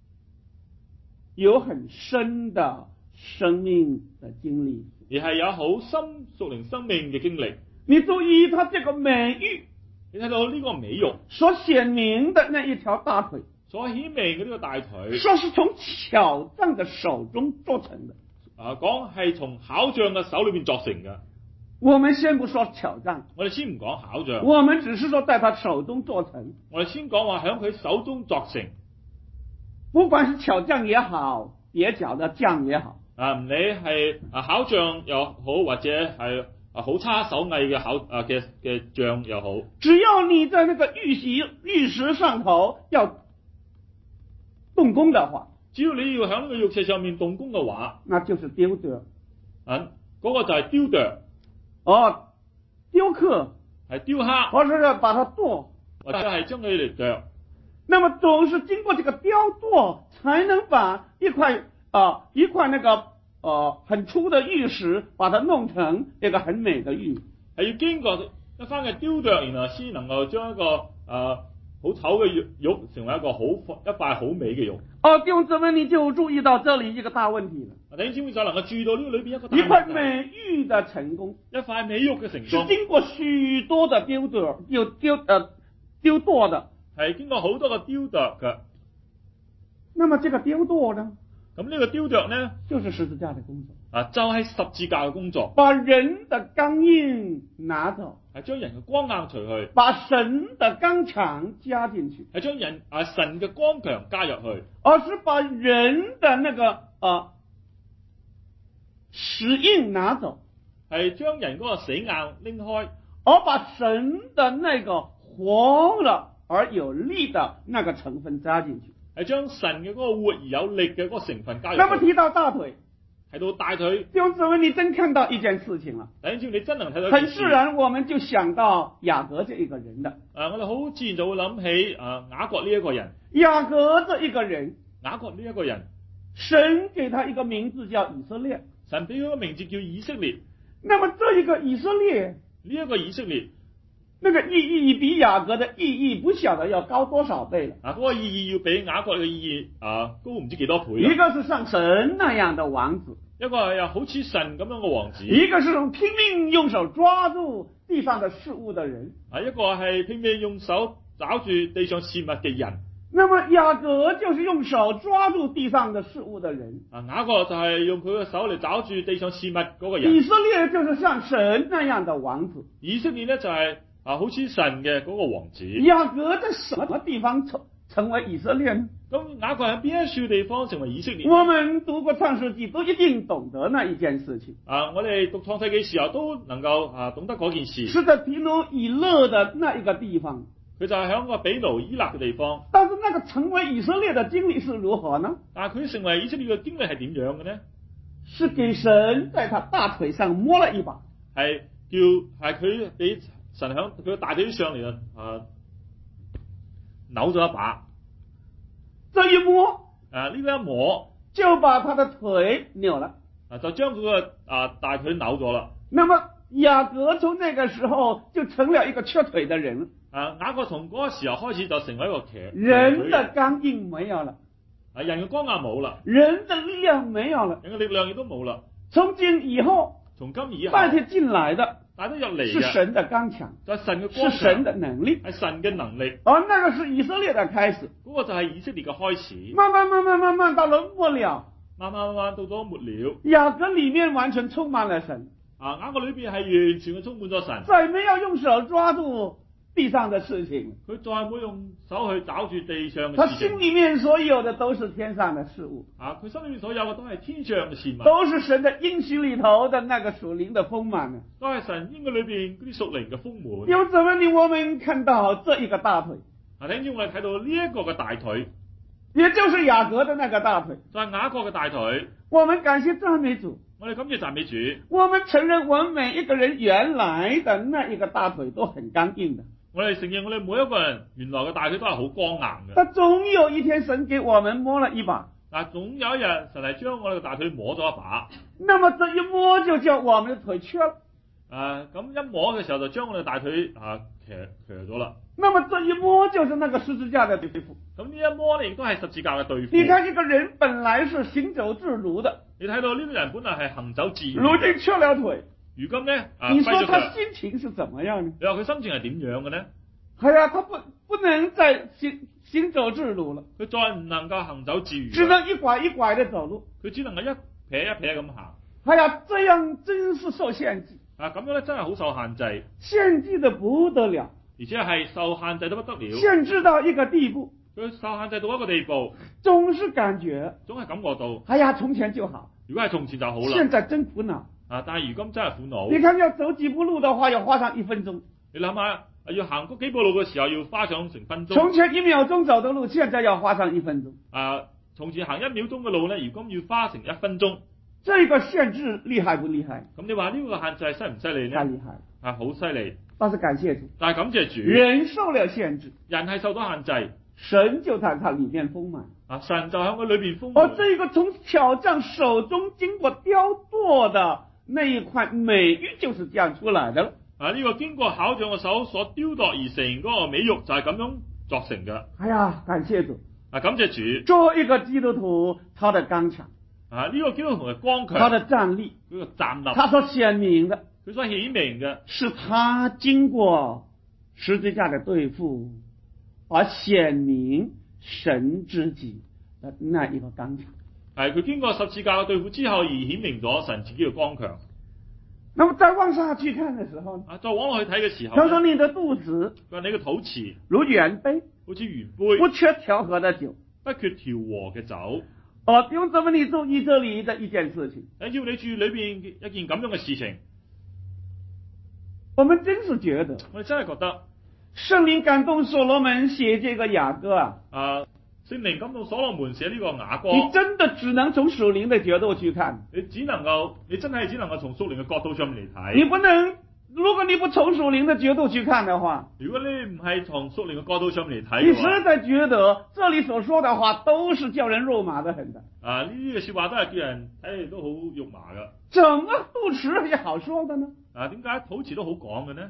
有很深的生命的經歷， 而係有好深屬靈生命嘅經歷。 你注意他這個美玉， 你睇到呢個美玉所顯明的那一條大腿， 所顯明嘅呢個大腿， 說是從巧匠的手中做成的。 啊，講係從巧匠嘅手裏邊作成嘅。 我們先不說巧匠， 我哋先唔講巧匠， 我們只是說在他手中做成。 我哋先講話喺佢手中作成。 不管是巧匠也好，蹩腳的匠也好， 啊，唔理係啊巧匠又好，或者係啊好差手藝嘅巧啊嘅嘅匠又好， 只要你在那個玉石玉石上頭要動工的話， 只要你要喺呢個玉石上面動工嘅話， 那就是雕琢。 啊，嗰、那個就係雕琢， 哦，雕刻係雕刻， 或者是把它剁， 或者係將佢嚟琢。 那麼總是經過這個雕琢，才能把一塊啊、呃、一塊那個呃很粗的玉石，把它弄成一個很美的玉。 係要經過一番嘅雕琢，然後先能夠將一個啊好醜嘅玉玉成為一個好一塊好美嘅玉。 哦，弟兄姊妹，你就注意到這裡一個大問題了。 弟兄姊妹就能夠注意到呢個裏邊一個大一塊美玉的成功， 一塊美玉嘅成功， 是經過許多的雕琢，又雕呃雕琢的。 係經過好多個雕琢嘅。 那麼這個雕琢呢？ 咁呢個雕琢呢， 就是十字架的工作。 啊，就係、是、十字架嘅工作， 把人的剛硬拿走， 係將人嘅剛硬除去， 把神的剛強加進去， 係將人啊神嘅剛強加入去， 而是把人的那個啊死硬拿走， 係將人嗰個死硬拎開， 而把神的那個活了而有力的那個成分加進去， 係將神嘅嗰個活而有力嘅嗰個成分加入去。 那麼提到大腿， 提到大腿， 弟兄姊妹，你真看到一件事情了。 弟兄姊妹，你真能睇到。 很自然，我們就想到雅各這一個人的。 啊，我哋好自然就會諗起啊雅各呢一個人。 雅各這一個人， 雅各呢一個人， 神給他一個名字叫以色列。 神俾佢個名字叫以色列。 那麼這一個以色列， 呢一個以色列， 那個意義比雅各的意義不曉得要高多少倍了。 啊，嗰個意義要比雅各嘅意義啊高唔知幾多倍。 一個是像神那樣的王子， 一個係好似神咁樣嘅王子， 一個是用拼命用手抓住地上的事物的人。 啊，一個係拼命用手抓住地上事物嘅人。 那麼雅各就是用手抓住地上的事物的人。 啊，雅各就係用佢嘅手嚟抓住地上事物嗰個人。 以色列就是像神那樣的王子。 以色列呢就係、是、啊好似神嘅嗰個王子。 雅各在什麼地方成成為以色列呢？ 咁雅各喺邊一處地方成為以色列？ 我們讀過創世紀都一定懂得那一件事情。 啊，我哋讀創世紀時候都能夠啊懂得嗰件事。 是在毗努伊勒的那一個地方。 佢就係喺個毗努伊勒嘅地方。 但是那個成為以色列的經歷是如何呢？ 但係佢成為以色列嘅經歷係點樣嘅呢？ 是給神在他大腿上摸了一把， 係叫係佢俾神響佢嘅大腿上嚟啊扭咗一把。 這一摸啊呢個一摸就把他的腿扭了， 啊就將佢個啊大腿扭咗啦。 那麼雅各從那個時候就成了一個瘸腿的人。 啊雅各從嗰個時候開始就成為一個瘸人的剛硬沒有了， 啊人嘅剛硬冇啦， 人的力量沒有了， 人嘅力量亦都冇啦。 從今以後從今以後代替進來的帶得入嚟嘅是神的剛強， 就係神嘅光是神強， 的能力。 係神嘅能力。 而那個是以色列的開始， 嗰、個就係以色列嘅開始。 慢慢慢慢慢慢到了末了， 慢慢慢慢到咗末了， 雅各裏面完全充滿了神， 啊，雅各裏邊係完全嘅充滿咗神。 再沒有用手抓住地上的事情， 佢再冇用手去找住地上他嘅事情。 心裏面所有的都是天上的事物， 啊，佢心裏面所有嘅都係天上嘅事物， 都是神的應許裏頭的那個屬靈的豐滿啊。 都係神應許裏邊嗰啲屬靈嘅豐滿。 有怎麼令我們看到這一個大腿， 啊，聽住我哋睇到呢一個嘅大腿， 也就是雅各的那個大腿。 就係雅各嘅大腿。 我們感謝讚美主， 我哋感謝讚美主。 我們承認我們每一個人原來的那一個大腿都很剛硬的， 我哋承認我哋每一個人原來嘅大腿都係好光硬嘅。 但總有一天神給我們摸了一把， 但總有一日神係將我哋嘅大腿摸咗一把。 那麼這一摸就叫我們的腿瘸了， 啊，咁一摸嘅時候就將我哋大腿啊騎騎咗啦。 那麼這一摸就是那個十字架的對付。 咁呢一摸咧，亦都係十字架嘅對付。 你看一個人本來是行走自如的， 你睇到呢個人本來係行走自如， 如今瘸了腿， 如今咧啊你說跛咗腳。 他心情是怎麼樣呢？ 你話佢心情係點樣嘅呢？ 哎呀，他不不能再行行走自如了， 佢再唔能夠行走自如， 只能一拐一拐的走路。 佢只能夠一撇一撇咁行。 哎呀，這樣真是受限制， 啊，咁樣咧真係好受限制， 限制的不得了， 而且係受限制到不得了。 限制到一個地步， 佢受限制到一個地步， 總是感覺， 總係感覺到， 哎呀，從前就好， 如果係從前就好啦。 現在真苦惱。 啊，但係如今真係苦惱。 你看要走幾步路的話，要花上一分鐘。 你諗下，要行嗰幾步路嘅時候要花上成分鐘。 從前一秒鐘走的路，現在要花上一分鐘。 啊，從前行一秒鐘嘅路咧，如今要花成一分鐘。 這個限制厲害不厲害？ 咁你話呢個限制係犀唔犀利呢？ 太厲害， 啊，好犀利。 但是感謝主， 但係感謝主， 人受了限制， 人係受到限制， 神就在它裏面豐滿。 啊，神就喺佢裏邊豐而滿。 這個從巧匠手中經過雕琢的那一塊美玉，就是這樣出來的了。 啊，呢、這個經過巧匠嘅手所雕琢而成嗰個美玉就係咁樣作成嘅。 哎呀，感謝主！ 啊，感謝主。 做一個基督徒，他的剛強， 啊，呢、這個基督徒嘅剛強， 他的站立， 佢個站立， 他所顯明的， 佢所顯明嘅是他經過十字架的對付而顯明神自己的那一個剛強。 係佢經過十字架嘅對付之後而顯明咗神自己嘅剛強。 那麼再往下去看的時候， 啊，再往落去睇嘅時候， 他說你的肚子佢話你嘅肚臍如圓杯， 好似圓杯， 不缺調和的酒。 不缺調和嘅酒。 哦，用這麼你注意這裏的一件事情， 誒，要你注意裏邊一件咁樣嘅事情， 我們真是覺得， 我哋真係覺得聖靈感動所羅門寫這個雅歌啊， 啊，聖靈感動所羅門寫呢個雅歌， 你真的只能從屬靈的角度去看， 你只能夠，你真係只能夠從屬靈嘅角度上面嚟睇。 你不能，如果你不從屬靈的角度去看的話， 如果你唔係從屬靈嘅角度上面嚟睇你嘅話， 實在覺得這裏所說的話都是叫人肉麻的很的。 啊，呢啲嘅說話都係叫人睇嚟都好肉麻噶。 怎麼肚臍也好說的呢？ 啊，點解肚臍都好講嘅呢？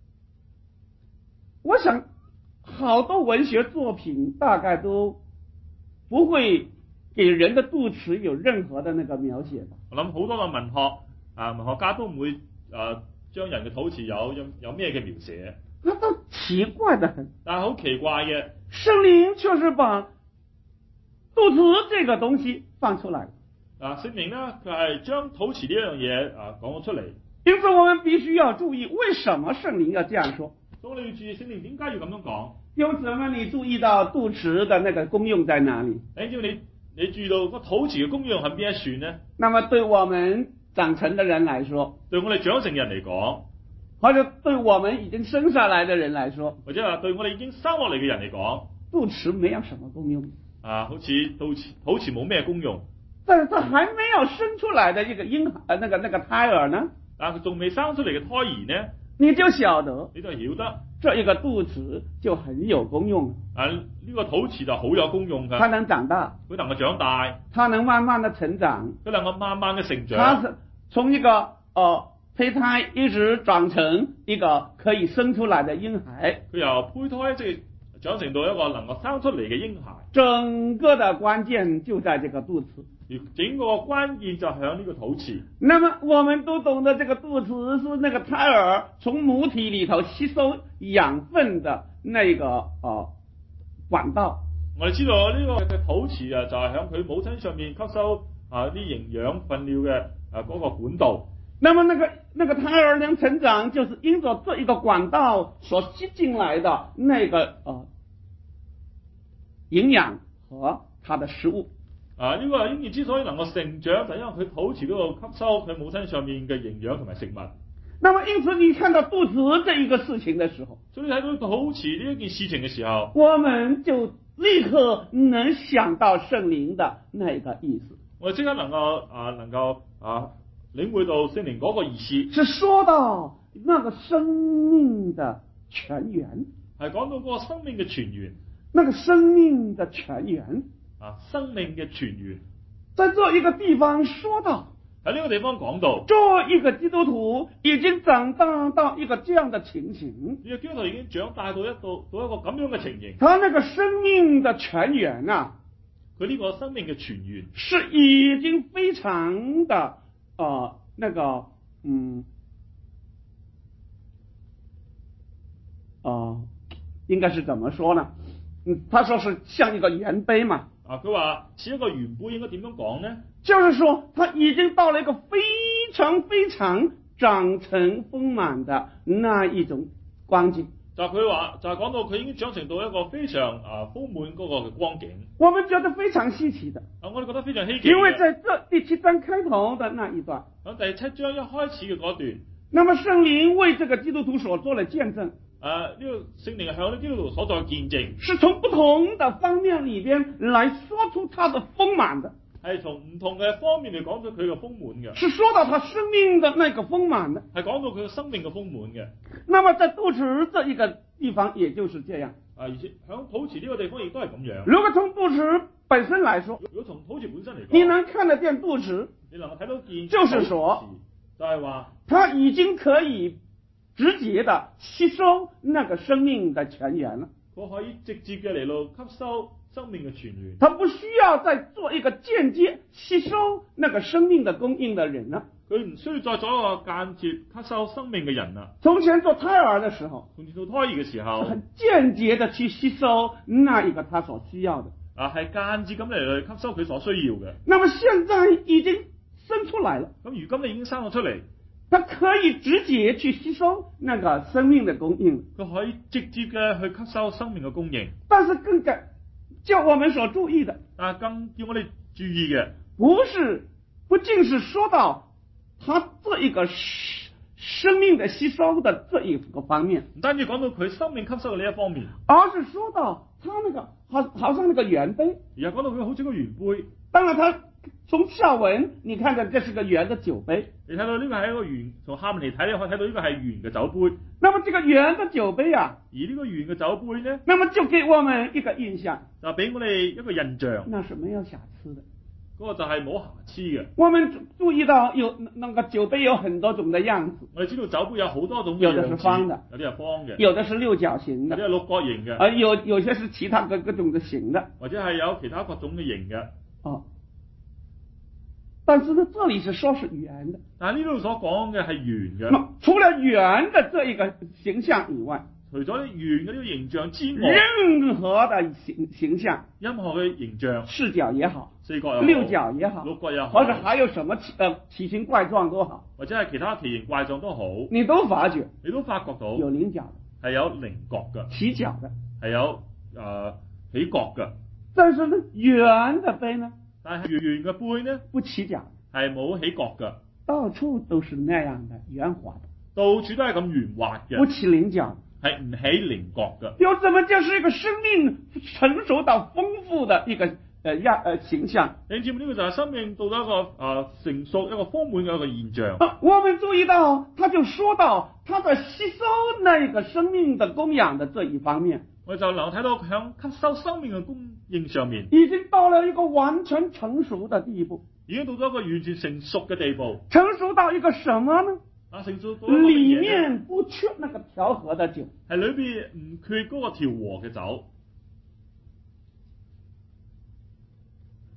我想，好多文學作品大概都不會給人的肚臍有任何的那個描寫吧。 我諗好多嘅文學啊，文學家都唔會啊將人嘅肚臍有有有咩嘅描寫。 那都奇怪得很。 但係好奇怪嘅， 聖靈卻是把肚臍這個東西放出來。 啊，聖靈呢，佢係將肚臍呢樣嘢啊講咗出嚟。 因此我們必須要注意，為什麼聖靈要這樣說？ 所以你要注意聖靈點解要咁樣講？ 有什麼你注意到肚臍的那個功用在哪裡？ 誒，只要你你注意到個肚臍嘅功用係邊一算呢？ 那麼對我們長成的人來說， 對我哋長成人嚟講， 或者對我們已經生下來的人來說， 或者話對我哋已經生落嚟嘅人嚟講， 肚臍沒有什麼功用啊，好似肚臍肚臍冇咩功用。 但是他還沒有生出來的一個嬰孩，呃，那個那個胎兒呢？ 但係佢仲未生出嚟嘅胎兒呢？ 你就曉得， 你都係曉得， 這一個肚臍就很有功用。 啊，呢、這個肚臍就好有功用㗎。 它能長大， 佢能夠長大， 它能慢慢的成長， 佢能夠慢慢嘅成長。 它是從一個呃胚胎一直長成一個可以生出來的嬰孩。 佢由胚胎即係長成到一個能夠生出嚟嘅嬰孩。 整個的關鍵就在這個肚臍。 而整個關鍵就喺呢個肚臍。 那麼我們都懂得這個肚臍是那個胎兒從母體裏頭吸收養分的那個呃管道。 我哋知道呢個嘅肚臍啊，就係喺佢母親上面吸收啊啲營養糞尿嘅啊嗰個管道。 那麼那個那個胎兒能成長，就是因着這一個管道所吸進來的那個呃營養和它的食物。 啊，呢、這個嬰兒之所以能夠成長，就因為佢肚臍嗰度吸收佢母親上面嘅營養同埋食物。 那麼因此，你看到肚臍這一個事情的時候， 所以睇到肚臍呢一件事情嘅時候， 我們就立刻能想到聖靈的那個意思。 我哋即刻能夠啊，能夠啊領會到聖靈嗰個意思， 是說到那個生命的泉源， 係講到嗰個生命嘅泉源， 那個生命的泉源啊，生命嘅泉源， 在這一個地方說到， 喺呢個地方講到， 作一個基督徒已經長大到一個這樣的情形， 呢個基督徒已經長大到一到到一個咁樣嘅情形， 他那個生命的泉源啊， 佢呢個生命嘅泉源是已經非常的呃那個嗯呃應該是怎麼說呢？嗯，他說是像一個圓杯嘛。 啊，佢話似一個圓杯，應該點樣講呢？ 就是說，他已經到了一個非常非常長成豐滿的那一種光景。 就佢話，就係講到佢已經長成到一個非常啊豐滿嗰個嘅光景。 我們覺得非常稀奇的。 啊，我哋覺得非常稀奇。 因為在這第七章開頭的那一段， 喺第七章一開始嘅嗰段， 那麼聖靈為這個基督徒所做的見證。 啊！呢、這個聖靈向呢基督徒所作嘅見證， 是從不同的方面裏邊來說出他的豐滿的， 係從唔同嘅方面嚟講到佢嘅豐滿嘅， 是說到他生命的那個豐滿的， 係講到佢嘅生命嘅豐滿嘅。 那麼在肚臍這一個地方，也就是這樣。 啊，而且響肚臍呢個地方亦都係咁樣。 如果從肚臍本身來說， 如果從肚臍本身嚟講， 你能看得見肚臍， 你能夠睇到見， 就是說， 就係話， 他已經可以直接的吸收那個生命的泉源了。 佢可以直接嘅嚟到吸收生命嘅泉源。 他不需要再做一個間接吸收那個生命的供應的人了。 佢唔需要再做一個間接吸收生命嘅人啦。 從前做胎兒的時候， 從前做胎兒嘅時候， 很間接的去吸收那一個他所需要的。 啊，係間接咁嚟去吸收佢所需要嘅。 那麼現在已經生出來了。 咁如今你已經生咗出嚟。 它可以直接去吸收那個生命的供應， 佢可以直接嘅去吸收生命嘅供應。 但是更加叫我們所注意的， 啊，更叫我哋注意嘅， 不是不僅是說到它這一個生命的吸收的這一個方面， 唔單止講到佢生命吸收嘅呢一方面， 而是說到它那個好好像那個圓杯， 而係講到佢好似個圓杯。 當然它從下文你看着這是個圓的酒杯， 你睇到呢個係一個圓，從下面嚟睇，你可以睇到呢個係圓嘅酒杯。 那麼這個圓的酒杯啊， 而呢個圓嘅酒杯呢， 那麼就給我們一個印象， 就俾我哋一個印象， 那是沒有瑕疵的， 嗰個就係冇瑕疵嘅。 我們注意到有那個酒杯有很多種的樣子， 我哋知道酒杯有好多種嘅樣子， 有的是方的， 有啲係方嘅， 有的是六角形的， 有啲係六角形嘅， 而有有些是其他各各種的形的， 或者係有其他各種嘅形嘅。 哦。但是呢，這裏是說是圓的。 但係呢度所講嘅係圓嘅。 那除了圓的這一個形象以外， 除咗啲圓嘅呢個形象之外， 任何的形形象， 任何嘅形象， 四角也好， 四角又好， 六角也好， 六角又好， 或者還有什麼奇呃奇形怪狀都好， 或者係其他奇形怪狀都好， 你都發覺， 你都發覺到有棱角嘅，係有棱角嘅， 起角嘅， 係有誒、呃、起角嘅。 但是呢，圓的杯呢？ 但係圓嘅杯呢， 不起角， 係冇起角嘅， 到處都是那樣的圓滑的， 到處都係咁圓滑嘅， 不起棱角， 係唔起棱角嘅。 又怎麼就是一個生命成熟到豐富的一個呃樣呃形象？ 你知唔知呢個就係生命到咗一個誒、呃、成熟一個豐滿嘅一個現象。 啊，我們注意到，他就說到他在吸收那個生命的供養的這一方面。 我就能睇到佢響吸收生命嘅供應上面， 已經到了一個完全成熟的地步， 已經到咗一個完全成熟嘅地步。 成熟到一個什麼呢？ 啊，成熟到一個裏面不缺那個調和的酒， 係裏邊唔缺嗰個調和嘅酒。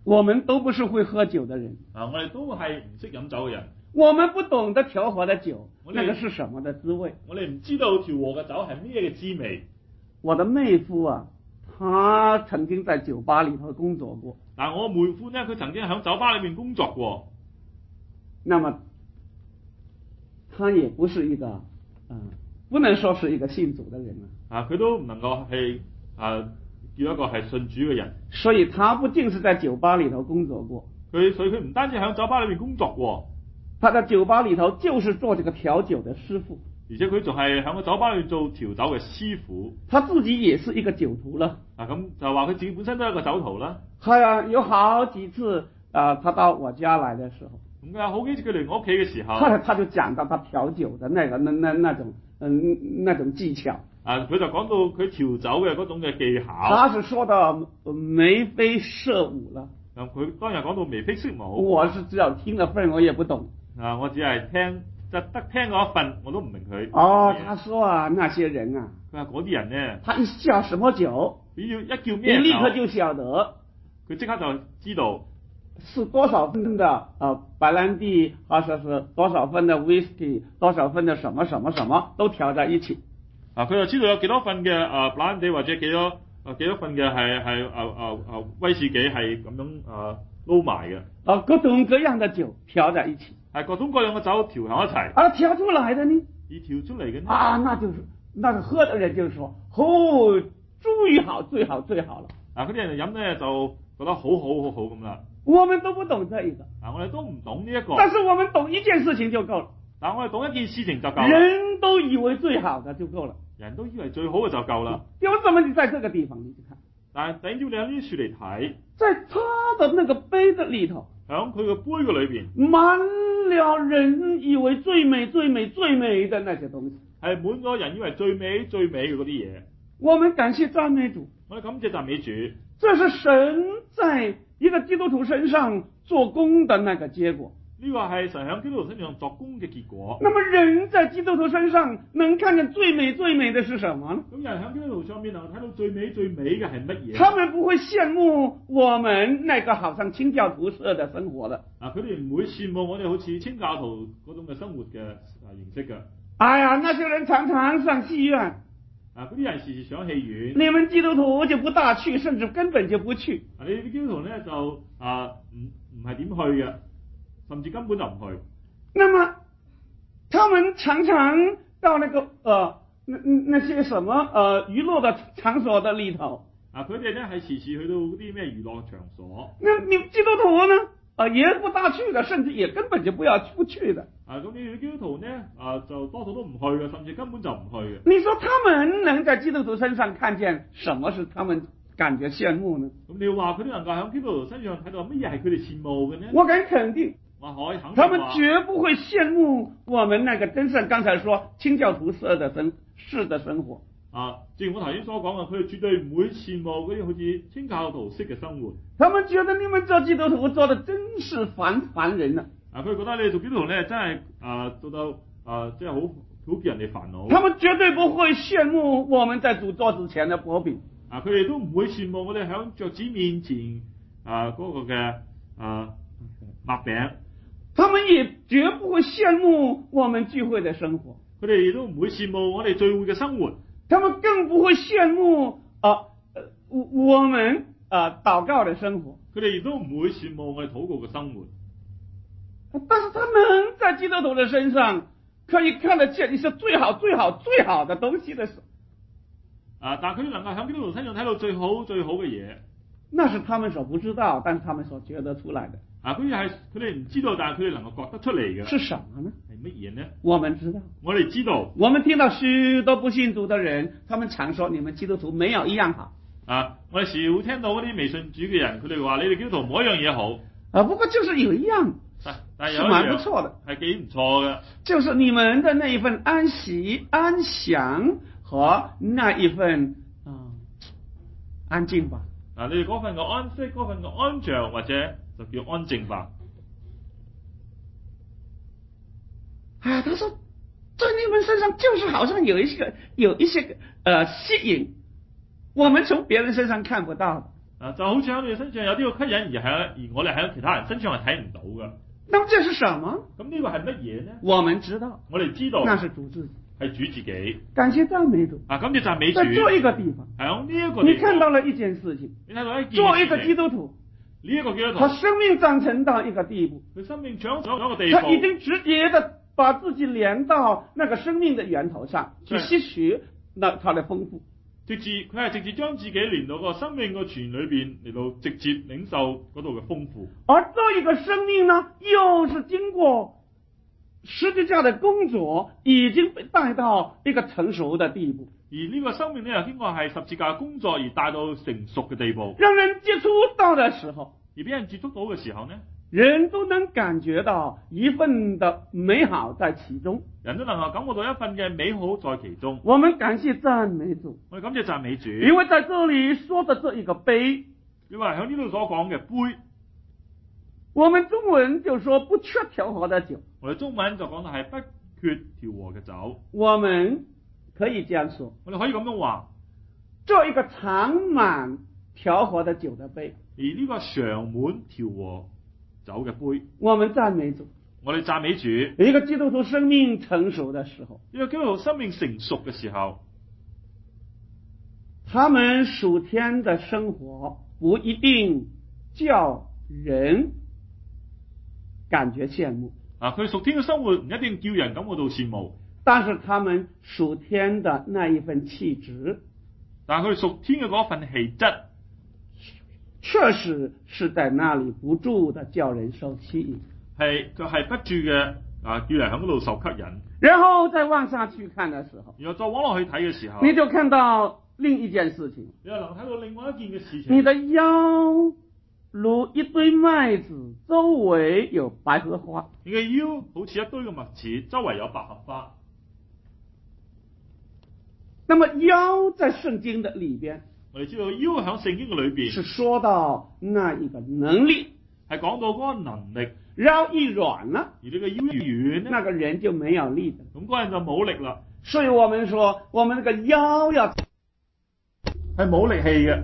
我們都不是會喝酒的人， 啊，我哋都係唔識飲酒嘅人， 我們不懂得調和的酒， 我那個是什麼的滋味？ 我哋唔知道調和嘅酒係咩嘅滋味。 我的妹夫啊，他曾經在酒吧裏頭工作過。 但我妹夫呢，佢曾經喺酒吧裏面工作過。 那麼，他也不是一個，啊、呃，不能說是一個信主的人啊。 啊，佢都唔能夠係啊叫一個係信主嘅人。 所以他不僅是在酒吧裏頭工作過， 佢所以佢唔單止喺酒吧裏面工作過， 他在酒吧裏頭就是做這個調酒的師傅。 而且佢仲係喺個酒吧裏面做調酒嘅師傅。 他自己也是一個酒徒啦。 啊，咁就話佢自己本身都係一個酒徒啦。 係啊，有好幾次啊、呃，他到我家來的時候， 咁佢有好幾次佢嚟我屋企嘅時候， 後來他就講到他調酒的那個那那那種嗯那種技巧。 啊，佢就講到佢調酒嘅嗰種嘅技巧。 他是說到眉飛色舞啦。 咁佢當日講到眉飛色舞， 我是只有聽了份，我也不懂。 啊，我只係聽。就得聽嗰一份，我都唔明佢。 哦，他說啊，那些人啊， 佢話嗰啲人呢， 他一叫什麼酒， 佢要一叫咩酒， 你立刻就曉得， 佢即刻就知道是多少分的啊、呃、白蘭地，或者是多少分的 whisky， 多少分的什麼什麼什麼都調在一起。 啊，佢就知道有幾多份嘅啊白蘭地或者幾多啊幾多份嘅係係啊啊啊威士忌係咁樣啊撈埋嘅。 啊，各種各樣的酒調在一起。 係各種各樣嘅酒調喺一齊。 啊，調出來的呢？ 而調出嚟嘅呢？ 啊，那就是，那個喝的人就說，哦，最好最好最好了。 啊，嗰啲人飲咧就覺得好好好好咁啦。 我們都不懂這一個。 啊，我哋都唔懂呢一個。 但是我們懂一件事情就夠了。 但係我哋懂一件事情就夠啦。 人都以為最好的就夠了。 人都以為最好嘅就夠啦。 為什麼你在這個地方你去看？ 但係等住你喺呢處嚟睇， 在他的那個杯子裏頭， 響佢個杯嘅裏邊， 滿了人以為最美最美最美的那些東西， 係滿咗人以為最美最美嘅嗰啲嘢。 我們感謝讚美主， 我哋感謝讚美主， 這是神在一個基督徒身上做工的那個結果。 呢個係神喺基督徒身上作工嘅結果。 那麼人在基督徒身上能看見最美最美的是什麼呢？ 咁人喺基督徒上面能夠睇到最美最美嘅係乜嘢？ 他們不會羨慕我們那個好像清教徒式的生活的。 啊，佢哋唔會羨慕我哋好似清教徒嗰種嘅生活嘅啊形式嘅。 哎呀，那些人常常上戲院。 啊，嗰啲人時時上戲院。 你們基督徒就不大去，甚至根本就不去。 啊，你啲基督徒咧就啊唔唔係點去嘅。甚至根本就唔去。 那麼，他們常常到那個呃那那些什麼呃娛樂的場所的裏頭。 啊，佢哋咧係時時去到嗰啲咩娛樂場所。 那你基督徒呢？啊、呃，也不大去的，甚至也根本就不要不去的。 啊，咁呢啲基督徒呢，啊就多數都唔去嘅，甚至根本就唔去嘅。 你說他們能在基督徒身上看見什麼是他們感覺羨慕呢？ 咁你話佢哋能夠喺基督徒身上睇到乜嘢係佢哋羨慕嘅呢？ 我敢肯定。 我可以肯定他們絕不會羨慕我們那個真正剛才說清教徒式的生式的生活。 啊，正如我頭先所講嘅，佢哋絕對唔會羨慕嗰啲好似清教徒式嘅生活。 他們覺得你們做基督徒做的真是煩煩人啊！ 啊，佢哋覺得你做基督徒咧真係啊做到啊即係好好叫人哋煩惱。 他們絕對不會羨慕我們在主桌子前的薄餅。 啊，佢哋都唔會羨慕我哋喺桌子面前啊嗰、那個嘅啊麥餅。 他們也絕不會羨慕我們聚會的生活， 佢哋亦都唔會羨慕我哋聚會嘅生活。 他們更不會羨慕啊，呃，我們啊禱告的生活。 佢哋亦都唔會羨慕我哋禱告嘅生活。 但是他能在基督徒的身上可以看得見一些最好、最好、最好的東西的時候， 啊，但係佢哋能夠喺基督徒身上睇到最好、最好嘅嘢， 那是他們所不知道，但是他們所覺得出來的。 啊，嗰啲係佢哋唔知道，但係佢哋能夠覺得出嚟嘅。 是什麼呢？ 係乜嘢呢？ 我們知道， 我哋知道。 我們聽到許多不信主的人，他們常說你們基督徒沒有一樣好。 啊，我哋時會聽到嗰啲未信主嘅人，佢哋話你哋基督徒冇一樣嘢好。 啊，不過就是有一樣， 但係有一樣是蠻不錯的， 係幾唔錯嘅， 就是你們的那一份安息、安詳和那一份啊、呃、安靜吧。 啊，你哋嗰份嘅安息、嗰份嘅安詳，或者就叫安靜吧。 啊，他說在你們身上就是好像有一些有一些呃吸引，我們從別人身上看不到的。 啊，就好似喺我哋身上有啲個吸引，而係而我哋喺其他人身上係睇唔到嘅。 那麼這是什麼？ 咁呢個係乜嘢呢？ 我們知道， 我哋知道， 那是主自己， 係主自己。 感謝讚美主。 啊，感謝讚美主。 在這一個地方， 係喺呢一個地方， 你看到了一件事情， 你睇到一件事情， 做一個基督徒， 呢一個基督徒， 他生命長成到一個地步， 佢生命長到一個地步， 他已經直接的把自己連到那個生命的源頭上去吸取那它的豐富。 直至佢係直接將自己連到個生命個泉裏邊嚟到直接領受嗰度嘅豐富。 而這一個生命呢，又是經過十字架的工作，已經被帶到一個成熟的地步。 而呢個生命呢，又經過係十字架工作而帶到成熟嘅地步。 讓人接觸到的時候， 而俾人接觸到嘅時候呢， 人都能感覺到一份的美好在其中， 人都能夠感覺到一份嘅美好在其中。 我們感謝讚美主， 我哋感謝讚美主， 因為在這裏說的這一個杯， 因為喺呢度所講嘅杯， 我們中文就說不缺調和的酒， 我哋中文就講到係不缺調和嘅酒。 我們可以這樣說， 我哋可以咁樣話， 這一個盛滿調和的酒的杯， 而呢個常滿調和酒嘅杯， 我們讚美主， 我哋讚美主。 一個基督徒生命成熟的時候， 呢個基督徒生命成熟嘅時候， 他們屬天的生活不一定叫人感覺羨慕啊，佢屬天嘅生活唔一定叫人感覺到羨慕， 但是他們屬天的那一份氣質， 但係佢屬天嘅嗰份氣質， 確實是在那裏不住的叫人受吸引， 係佢係不住嘅啊，叫人喺嗰度受吸引。 然後再往下去看的時候， 然後再往落去睇嘅時候， 你就看到另一件事情， 你又能睇到另外一件嘅事情。 你的腰如一堆麥子，周圍有百合花。 你嘅腰好似一堆嘅麥子，周圍有百合花。 那麼腰在聖經的裏邊， 我哋知道腰喺聖經嘅裏邊是說到那一個能力， 係講到嗰個能力。 腰一軟了， 而呢個腰一軟咧， 那個人就沒有力的。 咁嗰人就冇力啦。 所以我們說，我們那個腰要係冇力氣嘅，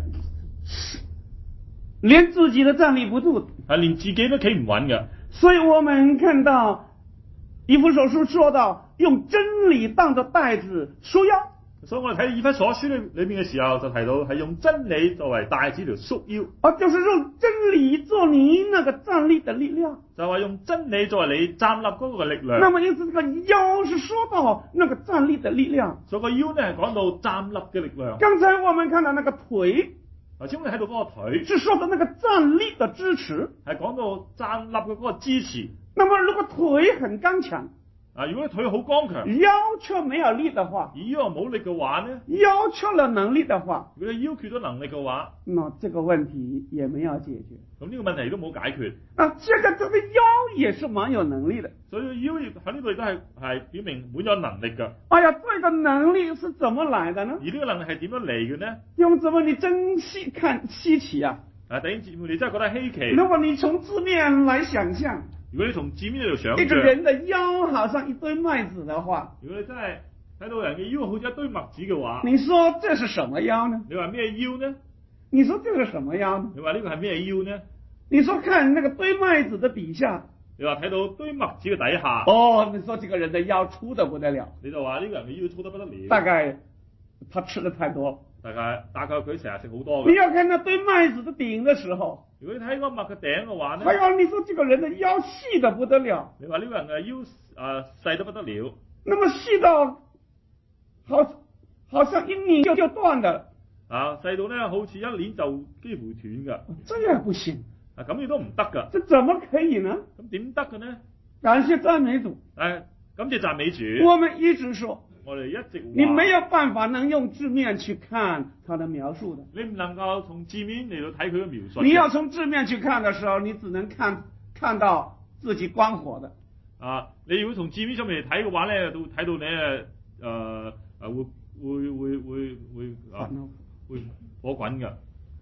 連自己都站立不住， 係連自己都企唔穩嘅。 所以我們看到以弗所書說到，用真理當作帶子束腰。 所以我哋睇以弗所書裏裏邊嘅時候，就提到係用真理作為帶子嚟束腰。 啊，就是用真理做你那個站立的力量， 就話用真理作為你站立嗰個力量。 那麼因此，這個腰是說到那個站立的力量。 所以個腰呢係講到站立嘅力量。 剛才我們看到那個腿， 頭先我哋睇到嗰個腿， 是說到那個站立的支持， 係講到站立嘅嗰個支持。 那麼如果腿很剛強， 啊，如果你腿好剛強， 腰卻沒有力的話， 而腰冇力嘅話呢？ 腰缺了能力的話， 如果你腰缺咗能力嘅話， 那這個問題也沒有解決。 咁呢個問題都冇解決。 啊，這個這個腰也是蠻有能力的， 所以腰喺呢度亦都係係表明滿有能力㗎。 哎呀，這個能力是怎麼來的呢？ 而呢個能力係點樣嚟嘅呢？ 弟兄姊妹，你真稀看稀奇啊！ 啊，弟兄姊妹，你真係覺得稀奇。 如果你從字面來想象， 如果你從字面嚟想一個人的腰好像一堆麥子的話， 如果你真係睇到人嘅腰好似一堆麥子嘅話， 你說這是什麼腰呢？ 你話咩腰呢？ 你說這是什麼腰呢？ 你話呢個係咩腰呢？ 你說看那個堆麥子的底下， 你話睇到堆麥子嘅底下， 哦，你說這個人的腰粗得不得了， 你就話呢個人嘅腰粗得不得了。 大概他吃得太多。 大概大概佢成日食好多嘅。 你要看那堆麥子的頂的時候， 如果你睇嗰麥嘅頂嘅話呢， 哎呀，你說這個人的腰細得不得了。 你話呢個人嘅腰啊細得不得了。 那麼細到好好像一擰就就斷的。 啊，細到咧好似一捻就幾乎斷噶。 這樣不行。 啊，咁亦都唔得噶。 這怎麼可以呢？ 咁點得嘅呢？ 感謝讚美主。 誒，感謝讚美主。 我們一直說。 我哋一直話， 你沒有辦法能用字面去看他的描述的。 你唔能夠從字面嚟到睇佢嘅描述。 你要從字面去看的時候，你只能看看到自己關火的。 啊，你如果從字面上面嚟睇嘅話咧，都睇到你誒誒誒會會會會會啊會火滾㗎。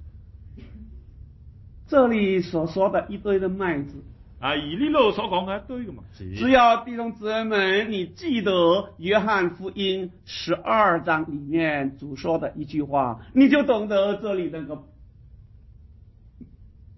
這裡所說的一堆的麥子。 啊！而呢度所講嘅一堆嘅麥子， 只要弟兄姊妹，你記得約翰福音十二章裡面主說的一句話，你就懂得這裡那個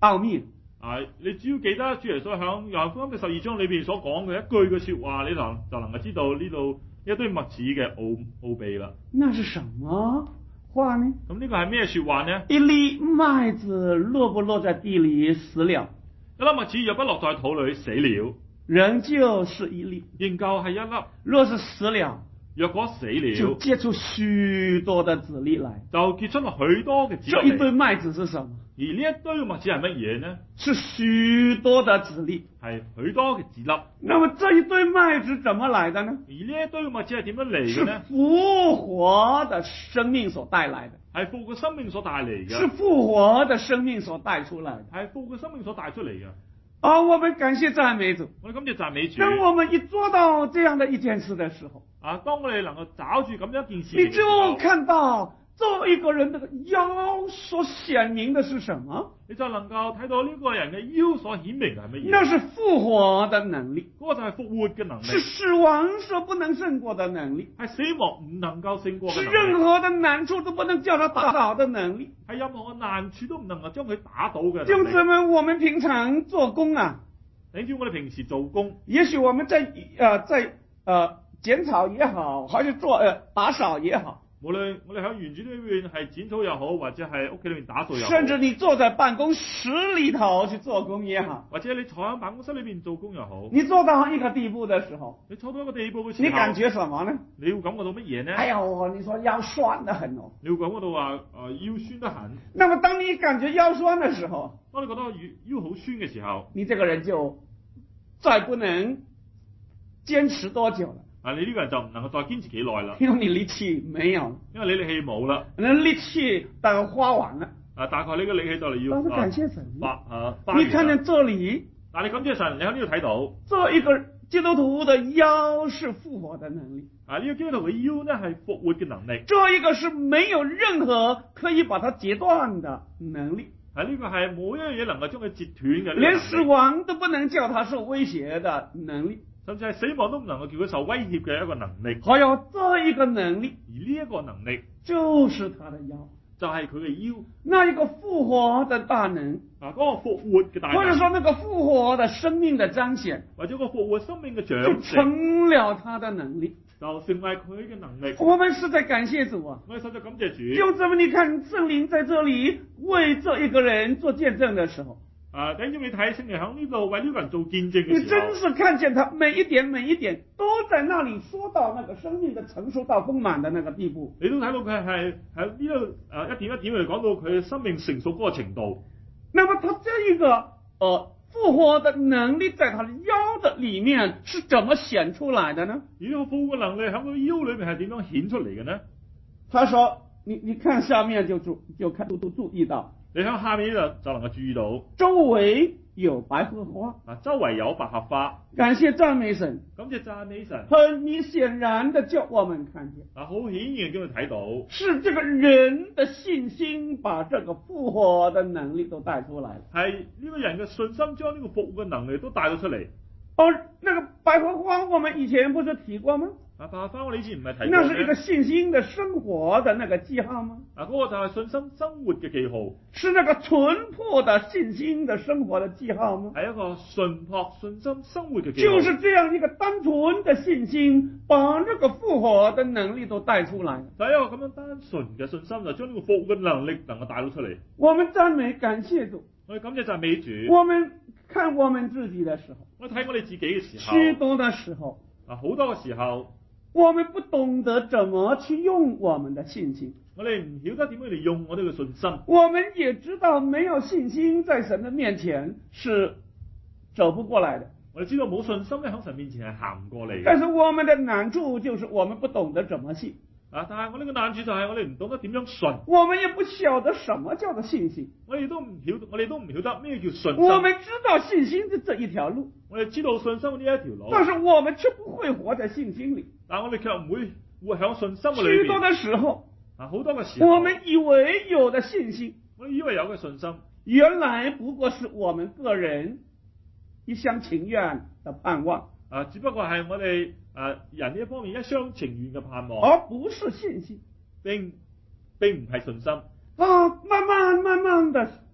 奧秘。 啊！你只要記得主耶穌響約翰福音嘅十二章裏邊所講嘅一句嘅説話，你就就能夠知道呢度一堆麥子嘅奧奧秘啦。 那是什麼話呢？ 咁呢個係咩説話呢？ 一粒麥子落不落在地裏死了， 一粒麥子若不落在土裏死了， 仍舊是一粒； 仍舊係一粒。 若是死了， 若果死了， 就結出許多的子粒來。 就結出了許多嘅子粒嚟。 這一堆麥子是什麼？ 而呢一堆嘅麥子係乜嘢呢？ 是許多的子粒， 係許多嘅子粒。 那麼這一堆麥子怎麼來的呢？ 而呢一堆嘅麥子係點樣嚟是嘅呢？ 復活的生命所帶來的， 係復活生命所帶嚟嘅。 是復活的生命所帶出來的， 係復活生命所帶出嚟嘅。 啊，我們感謝讚美主。 我哋感謝讚美主。 當我們一做到這樣的一件事的時候， 啊，當我哋能夠找住咁樣一件事你嘅時候， 就看到這一個人的腰所顯明的是什麼？ 你就能夠睇到呢個人嘅腰所顯明嘅係乜嘢？ 那是復活的能力， 嗰個就係復活嘅能力， 是死亡所不能勝過的能力， 係死亡唔能夠勝過嘅是能力， 任何的難處都不能叫他打倒的能力。 係任何嘅難處都唔能夠將佢打倒嘅就能力。 這麼我們平常做工啊， 等於我哋平時做工， 也許我們在呃在呃剪草也好，還是做呃打掃也好， 無論我哋喺園子裏面係剪草又好，或者係屋企裏面打掃又好， 甚至你坐在辦公室裏頭去做工也好， 或者你坐喺辦公室裏面做工又好， 你做到一個地步的時候， 你坐到一個地步嘅時候， 你感覺什麼呢？ 你會感覺到乜嘢呢？ 哎呦，你說腰酸得很哦。 你會感覺到話誒、呃、腰酸得很。 那麼當你感覺腰酸的時候， 當你覺得腰腰好酸嘅時候， 你這個人就再不能堅持多久了。 啊，你呢個人就唔能夠再堅持幾耐啦， 因為你力氣沒有， 因為你力氣冇啦， 你力氣大概花完了。 啊，大概你個力氣就嚟要但是感謝神， 花啊花完。 你看見這裏， 但你感謝神，你喺呢度睇到， 這一個基督徒的腰是復活的能力， 啊呢個基督徒嘅腰呢係復活嘅能力， 這一個是沒有任何可以把它截斷的能力， 係呢個係冇一樣嘢能夠將佢截斷嘅， 連死亡都不能叫它受威脅的能力， 甚至係死亡都唔能夠叫佢受威脅嘅一個能力。 還有這一個能力， 而呢一個能力就是他的腰， 就係佢嘅腰， 那一個復活的大能， 啊嗰個復活嘅大能， 或者說那個復活的生命的彰顯， 或者個復活生命嘅就獎成了他的能力， 就成為佢嘅能力。 我們實在感謝主啊！ 我哋實在感謝主。 就這麼你看聖靈在這裏為這一個人做見證的時候， 啊，等於你睇聖靈喺呢度為呢個人做見證嘅時候， 你真是看見他每一點每一點都在那裏說到那個生命的成熟到豐滿的那個地步。 你都睇到佢係喺呢度誒一點一點嚟講到佢生命成熟嗰個程度。 那麼他這一個呃復活的能力在他的腰的裏面是怎麼顯出來的呢？ 而呢個復活能力喺佢腰裏面係點樣顯出嚟嘅呢？ 他說：你你看下面就注就看都都注意到。 你喺下面呢度就能夠注意到， 周圍有百合花， 啊，周圍有百合花， 感謝讚美神， 感謝讚美神， 很明顯然的叫我們看見， 啊，好顯然叫佢睇到， 是這個人的信心把這個復活的能力都帶出來了。 係呢個人嘅信心將呢個復活嘅能力都帶咗出嚟。 哦，那個百合花我們以前不是提過嗎？ 啊，百合花我哋以前唔係提過那是一個信心的生活的那個記號嗎？ 啊，嗰、那個就係信心生活嘅記號， 是那個淳樸的信心的生活的記號嗎？ 係一個純樸信心生活嘅記號。 就是這樣一個單純的信心，把那個復活的能力都帶出來。 就係一個咁樣單純嘅信心，就將呢個復活嘅能力能夠帶到出嚟。 我們讚美感謝主， 我哋感謝讚美主。 我們看我們自己的時候， 我睇我哋自己嘅時候， 許多的時候， 啊，好多嘅時候， 我們不懂得怎麼去用我們的信心。 我哋唔曉得點樣嚟用我哋嘅信心。 我們也知道沒有信心在神的面前是走不過來的。 我哋知道冇信心咧，喺神面前係行唔過嚟嘅。 但是我們的難處就是我們不懂得怎麼信。 啊！但係我呢個難處就係我哋唔懂得點樣信。 我們也不曉得什麼叫做信心。 我哋都唔曉，我哋都唔曉得咩叫信心。 我們知道信心的這一條路， 我哋知道信心呢一條路， 但是我們卻不會活在信心裏。 但我哋卻唔會活喺信心嘅裏邊。 許多的時候， 啊，好多嘅時候， 我們以為有的信心， 我哋以為有嘅信心， 原來不過是我們個人一廂情願的盼望。 啊，只不過係我哋啊人呢一方面一廂情願嘅盼望， 而不是信心， 並並唔係信心。 啊，慢慢慢慢的，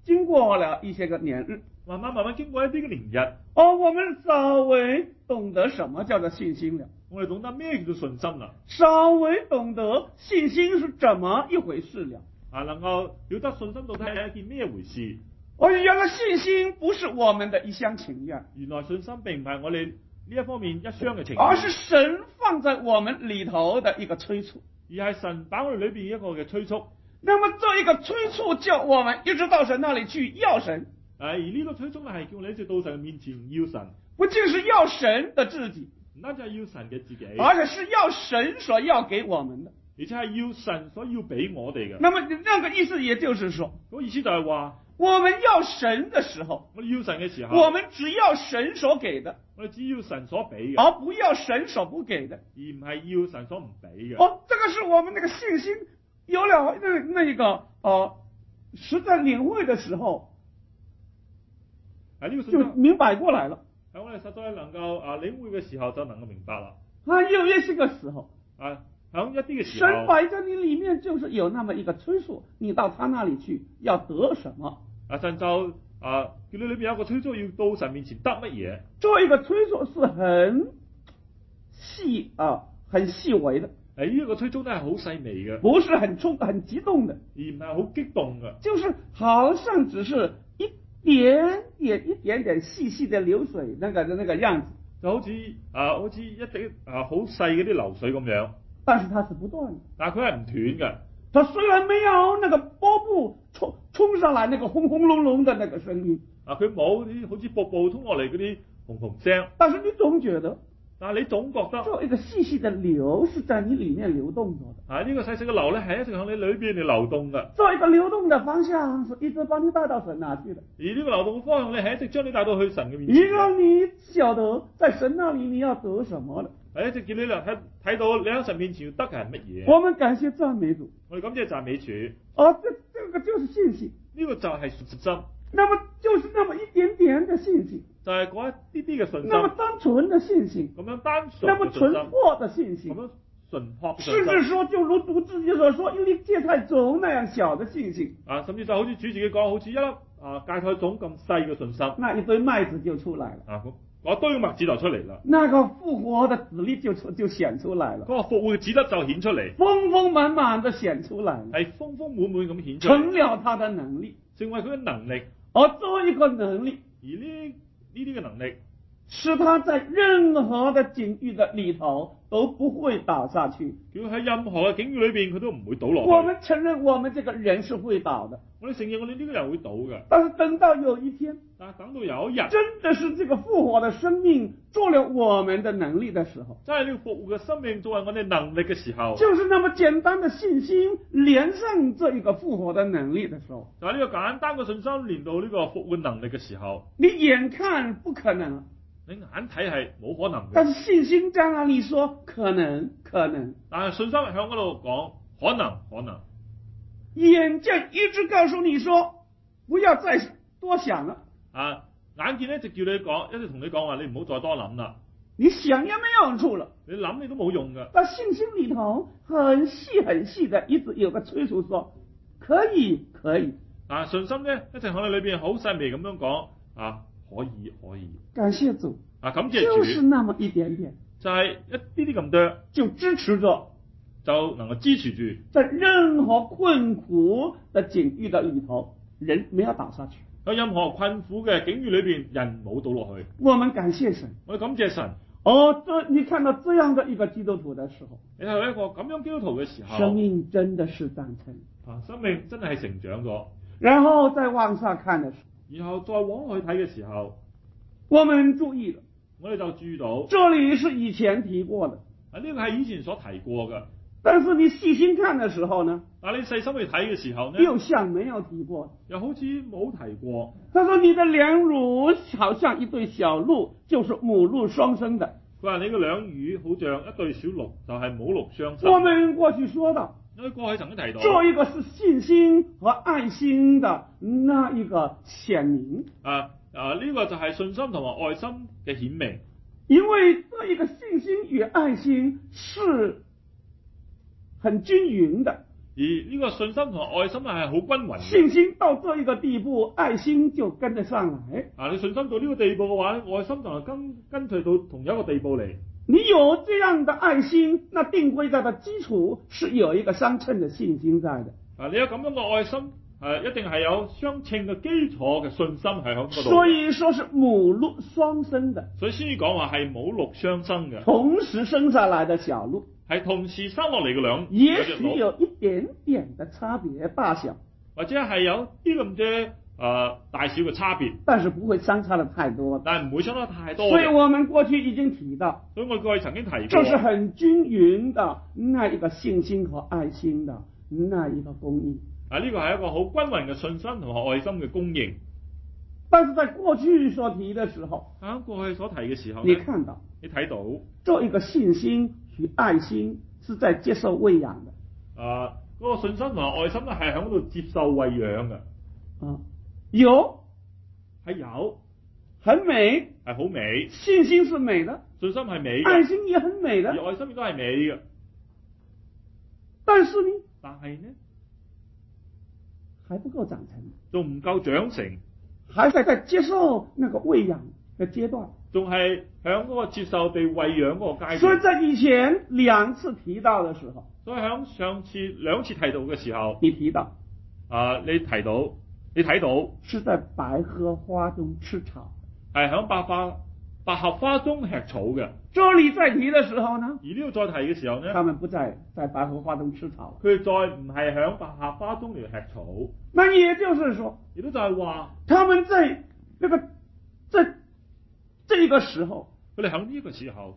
经过了一些个年日， 慢慢慢慢經過一啲嘅年日， 哦，我們稍微懂得什麼叫做信心了， 我哋懂得咩叫做信心啦。 稍微懂得信心是怎麼一回事了。 啊，能夠曉得信心到底係一件咩回事？ 哦，原來信心不是我們的一廂情願， 原來信心並唔係我哋呢一方面一廂嘅情而願， 是神放在我們裏頭的一個催促。 而係神擺我哋裏邊一個嘅催促。 那麼這一個催促叫我們一直到神那裏去要神， 啊，而呢個催促咧係叫我哋一直到神面前要神， 不僅是要神的自己， 唔單止係要神嘅自己， 而且是要神所要給我們的。 而且係要神所要俾我哋嘅。 那麼那個意思也就是說， 嗰意思就係話， 我們要神的時候， 我哋要神嘅時候， 我們只要神所給的， 我哋只要神所俾嘅， 而不要神所不給的。 而唔係要神所唔俾嘅。 哦，這個是我們那個信心有了那那一個呃實在領會的時候， 喺呢個信心就明白過來了。 喺我哋實在能夠啊領會嘅時候，就能夠明白啦。 啊，有一些個時候， 啊，喺一啲嘅時候， 神擺在你裏面就是有那麼一個催促，你到他那裏去要得什麼？ 啊，神就啊叫你裏邊有一個催促，要到神面前得乜嘢？ 這一個催促是很細啊，很細微的。 誒，呢一個催促都係好細微嘅， 不是很衝、很激動的， 而唔係好激動嘅， 就是好像只是一點點、一點點細細的流水那個的那個樣子， 就好似啊，好似一滴啊好細嗰啲流水咁樣。 但是它是不斷的， 但係佢係唔斷嘅。 它雖然沒有那個波布衝衝上來那個轟轟隆隆的那個聲音， 啊，佢冇啲好似瀑布衝落嚟嗰啲轟轟聲， 但是你總覺得， 但係你總覺得， 這一個細細的流是在你裏面流動着的。 啊，呢個細細嘅流咧係一直向你裏邊嚟流動嘅。 這一個流動的方向是一直把你帶到神那去的， 而呢個流動嘅方向咧係一直將你帶到去神嘅面前， 一讓你曉得在神那裏你要得什麼的。 係一直叫你嚟睇睇到你喺神面前要得嘅係乜嘢。 我們感謝讚美主， 我哋感謝讚美主。 哦，這這個就是信心。 呢個就係信心， 那麼就是那麼一點點的信心， 就係嗰一啲啲嘅信心， 那麼單純的信心， 咁樣單純那麼嘅信心， 純樸的信心， 咁樣純樸嘅信甚至心。 說就如主自己所說，一粒芥菜種那樣小的信心， 啊，甚至就好似主自己講，好似一粒啊芥菜種咁細嘅信心， 那一堆麥子就出來了， 啊，嗰堆麥子就出嚟啦， 那個復活的子粒就出就顯出來了， 嗰個復活嘅子粒就顯出嚟， 豐豐滿滿的顯出來了， 係豐豐滿滿咁顯出嚟， 成了他的能力， 成為佢嘅能力。 而這一個能力， 而呢呢啲嘅能力， 使他在任何的境遇的裏頭都不會倒下去。 叫喺任何嘅境遇裏邊，佢都唔會倒落去。 我們承認我們這個人是會倒的， 我哋承認我哋呢個人會倒嘅， 但是等到有一天， 但係等到有一日， 真的是這個復活的生命做了我們的能力的時候， 真係呢個復活嘅生命作為我哋能力嘅時候， 就是那麼簡單的信心連上這一個復活的能力的時候， 就係呢個簡單嘅信心連到呢個復活能力嘅時候， 你眼看不可能， 你眼睇係冇可能嘅， 但是信心在那裏說可能可能， 但係信心喺嗰度講可能可能， 眼見一直告訴你說不要再多想了， 啊，眼見咧就叫你講，一直同你講話，你唔好再多諗啦， 你想也沒用處了， 你諗你都冇用㗎。 但信心裏頭很細很細的一直有個催促說可以可以， 啊，信心咧一直喺你裏邊好細微咁樣講啊，可以可以。 感謝主， 啊，感謝主， 就是那麼一點點， 就係一啲啲咁多， 就支持着， 就能夠支持住， 在任何困苦的境遇的裏頭，人沒有倒下去。 喺任何困苦嘅境遇裏邊，人冇倒落去。 我們感謝神。 我哋感謝神。 哦，這你看到這樣的一個基督徒的時候， 你係一個咁樣基督徒嘅時候， 生命真的是長成， 啊，生命真係成長咗。 然後再往下看的時候， 然後再往去睇嘅時候， 我們注意了， 我哋就注意到， 這裏是以前提過的， 啊，呢個係以前所提過嘅。 但是你細心看的時候呢， 但你細心去睇嘅時候呢， 又像沒有提過， 又好似冇提過。 他說你的兩乳好像一對小鹿，就是母鹿雙生的。 佢話你個兩乳好像一對小鹿，就係母鹿雙生。 我們過去說到， 因為過去曾經提到， 這一個是信心和愛心的那一個顯明。 啊啊，呢、這個就係信心同埋愛心嘅顯明。 因為這一個信心與愛心是很均勻的， 而呢個信心同愛心係好均勻嘅。 信心到這一個地步，愛心就跟得上來。 啊，你信心到呢個地步嘅話咧，愛心就係跟跟隨到同一個地步嚟。 你有這樣的愛心，那定規在的基礎是有一個相稱的信心在的。 啊，你有咁樣嘅愛心，誒，一定係有相稱嘅基礎嘅信心係喺嗰度。 所以說是母鹿雙生的， 所以先至講話係母鹿雙生嘅， 同時生下來的小鹿， 係同時生落嚟嘅兩， 也許有一點點的差別大小， 或者係有啲咁嘅誒大小嘅差別， 但是不會相差得太多， 但係唔會相差太多。 所以我們過去已經提到， 所以我過去曾經提過， 這是很均勻的那一個信心和愛心的那一個供應。 啊，呢個係一個好均勻嘅信心同埋愛心嘅供應。 但是在過去所提的時候， 喺過去所提嘅時候， 你看到， 你睇到， 這一個信心與愛心是在接受餵養的。 啊，嗰個信心同埋愛心咧係喺度接受餵養嘅。 啊，有係有， 很美， 係好美。 信心是美的， 信心係美嘅， 愛心也很美的， 而愛心亦都係美嘅。 但是呢， 但係呢， 還不夠長成， 仲唔夠長成， 還在在接受那個餵養嘅階段， 仲係喺嗰個接受被餵養嗰個階段。 所以在以前兩次提到嘅時候， 所以喺上次兩次提到嘅時候， 你提到， 啊，你提到，你睇到， 是在百合花中吃草， 係喺百花百合花中吃草嘅。 這裏再提的時候呢， 而呢度再提嘅時候呢， 他們不再在百合花中吃草了， 佢再唔係喺百合花中嚟吃草。 那也就是說， 亦都就係話， 他們在那個在這個時候， 佢哋喺呢個時候，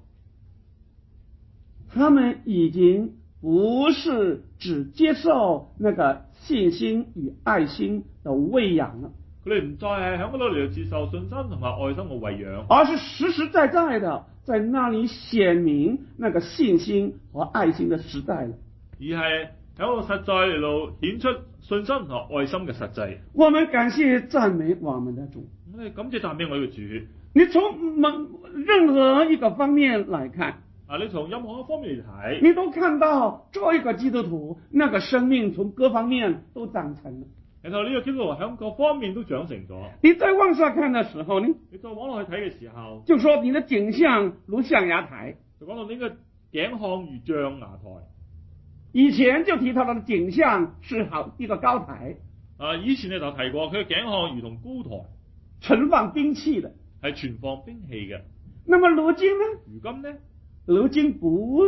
他們已經不是只接受那個信心與愛心的餵養了， 佢哋唔再係喺嗰度嚟接受信心同埋愛心嘅餵養， 而是實實在在的在那裡顯明那個信心和愛心的實在了， 而係喺度實在嚟到顯出信心同愛心嘅實際。 我們感謝讚美我們的主， 我哋感謝讚美我哋嘅主。 你從某任何一個方面來看， 啊，你從任何一方面嚟睇， 你都看到這一個基督徒那個生命從各方面都長成了。 然後呢個基督徒喺各方面都長成咗。 你再往下看的時候呢， 你再往落去睇嘅時候， 就說你的頸項如象牙台， 就講到呢個頸項如象牙台。 以前就提到他的頸項是好一個高台， 啊，以前你就提過佢嘅頸項如同高台， 存放兵器的， 係存放兵器嘅。 那麼如今呢？ 如今呢？ 如今不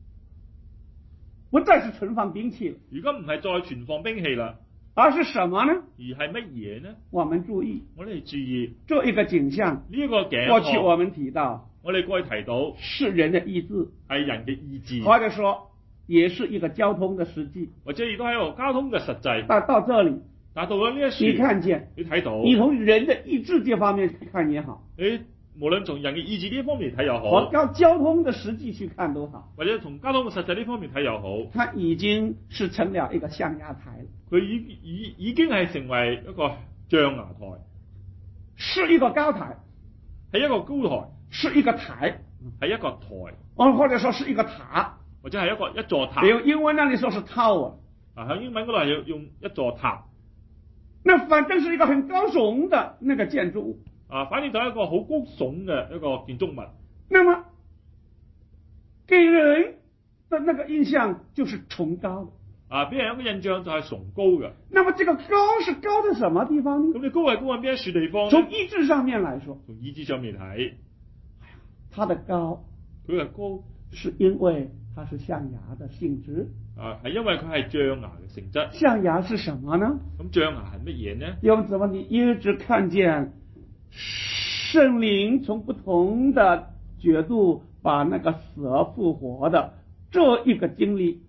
不再是存放兵器了， 如今唔係再存放兵器啦， 而是什麼呢？ 而係乜嘢呢？ 我們注意， 我哋注意這一個景象， 呢一個頸項， 過去我們提到， 我哋過去提到是人的意志， 係人嘅意志， 或者說也是一個交通的實際， 或者亦都係一個交通嘅實際。 但到這裡， 但到咗呢一時， 你看見， 你睇到， 你從人的意志這方面去看也好， 你無論從人嘅意志呢方面睇又好， 和交交通的實際去看都好， 或者從交通嘅實際呢方面睇又好， 它已經是成了一個象牙台， 佢已已已經係成為一個象牙台， 是一個高台， 係一個高台， 是一個台， 係一個台， 哦，或者說是一個塔， 或者係一個一座塔。 比如英文那裡說是 tower， 啊喺英文嗰度係要用一座塔， 那反正是一個很高聳的那個建築物。 啊，反正就係一個好高聳嘅一個建築物。 那麼給人的那個印象就是崇高的， 啊，俾人一個印象就係崇高嘅。 那麼這個高是高在什麼地方呢？ 咁你高係高喺邊一處地方呢？ 從意志上面來說， 從意志上面睇， 它的高， 佢係高， 是因為它是象牙的性質。 啊，係因為佢係象牙嘅性質。 象牙是什麼呢？ 咁象牙係乜嘢呢？ 因為怎麼你一直看見聖靈從不同的角度把那個死而復活的這一個經歷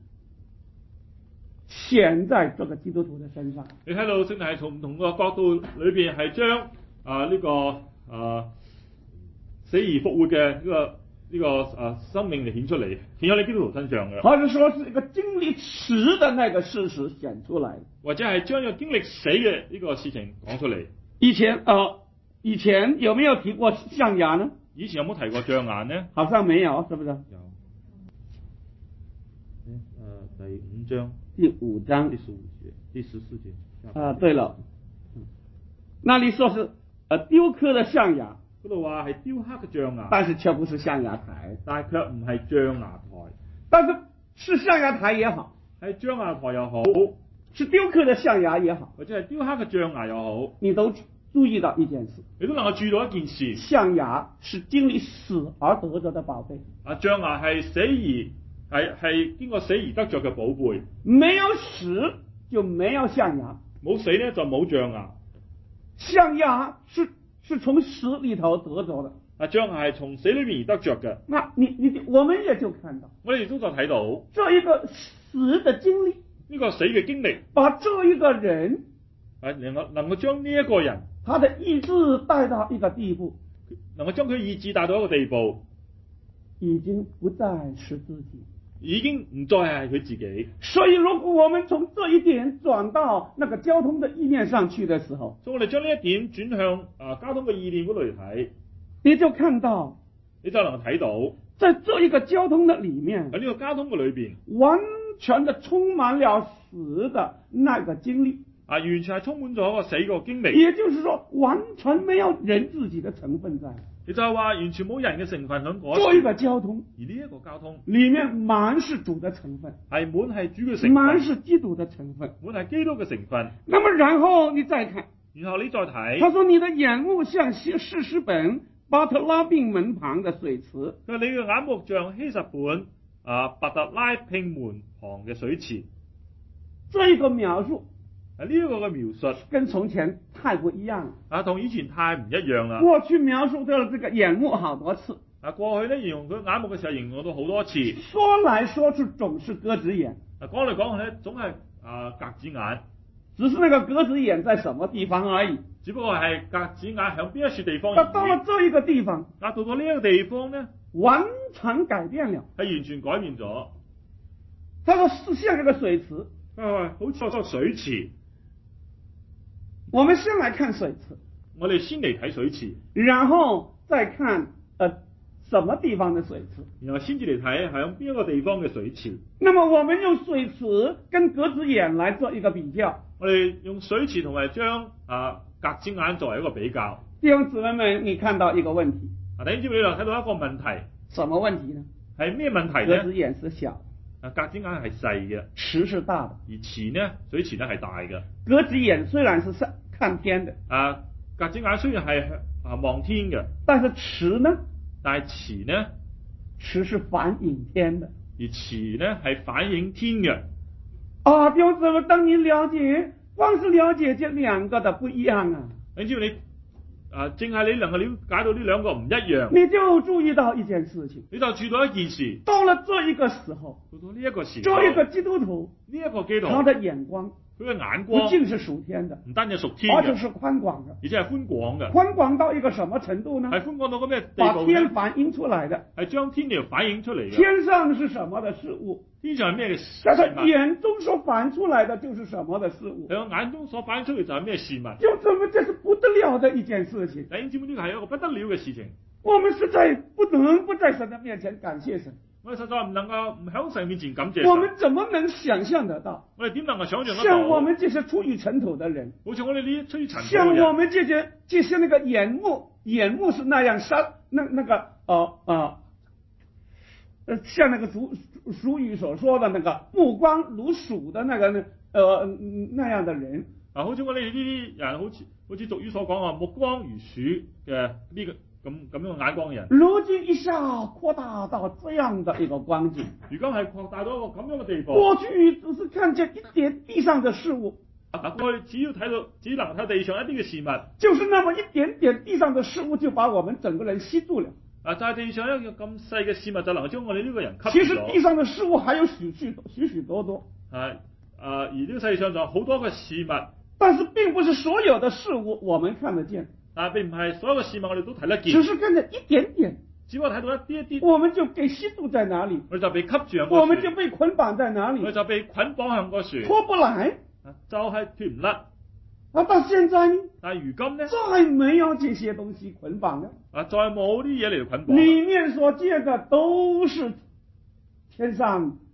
顯在這個基督徒的身上。 你睇到聖靈係從唔同個角度裏邊係將啊呢個啊死而復活嘅呢個呢個啊生命嚟顯出嚟，顯喺你基督徒身上嘅。 或者說是一個經歷死的那個事實顯出來， 或者係將個經歷死嘅呢個事情講出嚟。 以前呃以前有沒有提過象牙呢？ 以前有冇提過象牙呢？ 好像沒有，是不是？ 有。誒、呃，第五章第五章第十五节、第十四节。 啊，对了，那里说是呃雕刻的象牙， 嗰度話係雕刻嘅象牙， 但是卻不是象牙台， 但係卻唔係象牙台， 但是是象牙台也好， 係象牙台又好， 是雕刻的象牙也好， 或者係雕刻嘅象牙又好， 你都注意到一件事， 你都能夠注意到一件事， 象牙是經歷死而得着的寶貝。 啊，象牙係死而係係經過死而得着嘅寶貝， 沒有死就沒有象牙， 冇死咧就冇象牙， 象牙是是從死裏頭得着的。 啊，象牙係從死裏面而得着嘅。 那你你我們也就看到， 我哋亦都就睇到這一個死的經歷， 呢個死嘅經歷， 把這一個人啊，能夠能夠將呢一個人， 他的意志帶到一個地步， 能夠將佢意志帶到一個地步， 已經不再是自己。 已經唔再係佢自己。 所以如果我們從這一點轉到那個交通的意念上去的時候， 所以我哋將呢一點轉向啊交通嘅意念嗰度嚟睇， 你就看到， 你就能夠睇到在這一個交通的裡面， 喺呢個交通嘅裏邊， 完全的充滿了死的那個經歷， 啊，完全係充滿咗一個死個經歷， 也就是說，完全沒有人自己的成分在。 亦就係話完全冇人嘅成分喺嗰這一個交通， 而呢一個交通裡面滿是主的成分， 係滿係主嘅成分， 滿是基督的成分， 滿係基督嘅成分。 那麼然後你再看， 然後你再睇， 他說你的眼目像西士師本巴特拉並門旁的水池， 佢話你嘅眼目像希實本啊伯特拉並門旁嘅水池。 這一個描述啊，呢一個嘅描述跟從前太不一樣了。 啊，同以前太唔一樣啦。 過去描述到了這個眼目好多次， 啊，過去咧形容佢眼目嘅時候形容到好多次， 說來說去總是鴿子眼。 啊，講嚟講去咧總係啊格子眼， 只是那個鴿子眼在什麼地方而已。 只不過係格子眼喺邊一處地方而但到了這一個地方， 啊，到到呢一個地方咧， 完全改變了， 係完全改變咗。 他說是像一個水池， 啊，好似個水池。 我們先來看水池， 我哋先嚟睇水池， 然後再看呃什麼地方的水池， 然後先至嚟睇係喺邊一個地方嘅水池。 那麼我們用水池跟鴿子眼來做一個比較。 我哋用水池同埋將啊格子眼作為一個比較。 弟兄姊妹們，你看到一個問題， 啊，弟兄姊妹，你睇到一個問題， 什麼問題呢？ 係咩問題呢？ 鴿子眼是小， 啊，格子眼係細嘅， 池是大的。 而池呢，水池呢係大嘅。 鴿子眼雖然是上看天的， 啊，格子眼雖然係啊望天嘅， 但是池呢？ 但係池呢， 池是反映天的。 而池呢係反映天嘅。 啊，弟兄姊妹，當你了解，光是了解這兩個的不一樣啊， 你知唔知你啊？正係你能夠了解到呢兩個唔一樣， 你就注意到一件事情， 你就注意到一件事， 到了這一個時候， 到到呢一個時候， 這一個基督徒， 呢一個基督徒， 他的眼光佢嘅眼不光僅是屬天的， 唔單止係屬天嘅， 而且是寬廣的。 而且係寬廣嘅。 寬廣到一個什麼程度呢？ 係寬廣到個咩地把步呢？ 天反映出來的。 係將天嚟反映出嚟嘅。 天上是什麼的事物？ 天上係咩嘅事在他物？ 眼中所反出來的就是什麼的事物？ 喺我眼中所反映出嚟就係咩事物？ 就這麼，這是不得了的一件事情。 弟兄姊妹，呢個係一個不得了嘅事情。 我們實在不能不在神的面前感謝神。 我哋實在唔能夠唔喺神面前感謝神。 我們怎麼能想象得到？ 我哋點能夠想象得到？ 像我們這些出於塵土的人， 好似我哋呢啲出於塵土嘅像人， 我們這些這些那個眼目眼目是那樣殺那那個呃呃呃，像那個俗俗語所說的那個目光如鼠的那個呢呃那樣的人啊，好似我哋呢啲人，好似好似俗語所講啊，目光如鼠嘅呢個咁咁樣嘅眼光嘅人， 如今一下擴大到這樣的一個光景， 如今係擴大到一個咁樣嘅地步。 過去只是看見一點地上的事物， 啊，我哋只要睇到，只能睇地上一啲嘅事物， 就是那麼一點點地上的事物，就把我們整個人吸住了。 啊，就係地上一個咁細嘅事物，就能夠將我哋呢個人吸其住咗。 實地上的事物還有許許許許多多， 係啊，而呢個世界上仲有好多嘅事物， 但是並不是所有的事物我們看得見， 但係並唔係所有嘅事物我哋都睇得見， 只是看見一點點， 只不過睇到一啲一啲， 我們就被吸住在哪裡， 我哋就被吸住喺我們嗰處， 就被捆綁在哪裡， 我哋就被捆綁喺嗰處， 脫不來。 啊，就係脫唔甩。 啊，到現在呢， 但係如今呢， 再沒有這些東西捆綁了， 啊，再冇啲嘢嚟捆綁， 裡面所見的都是天上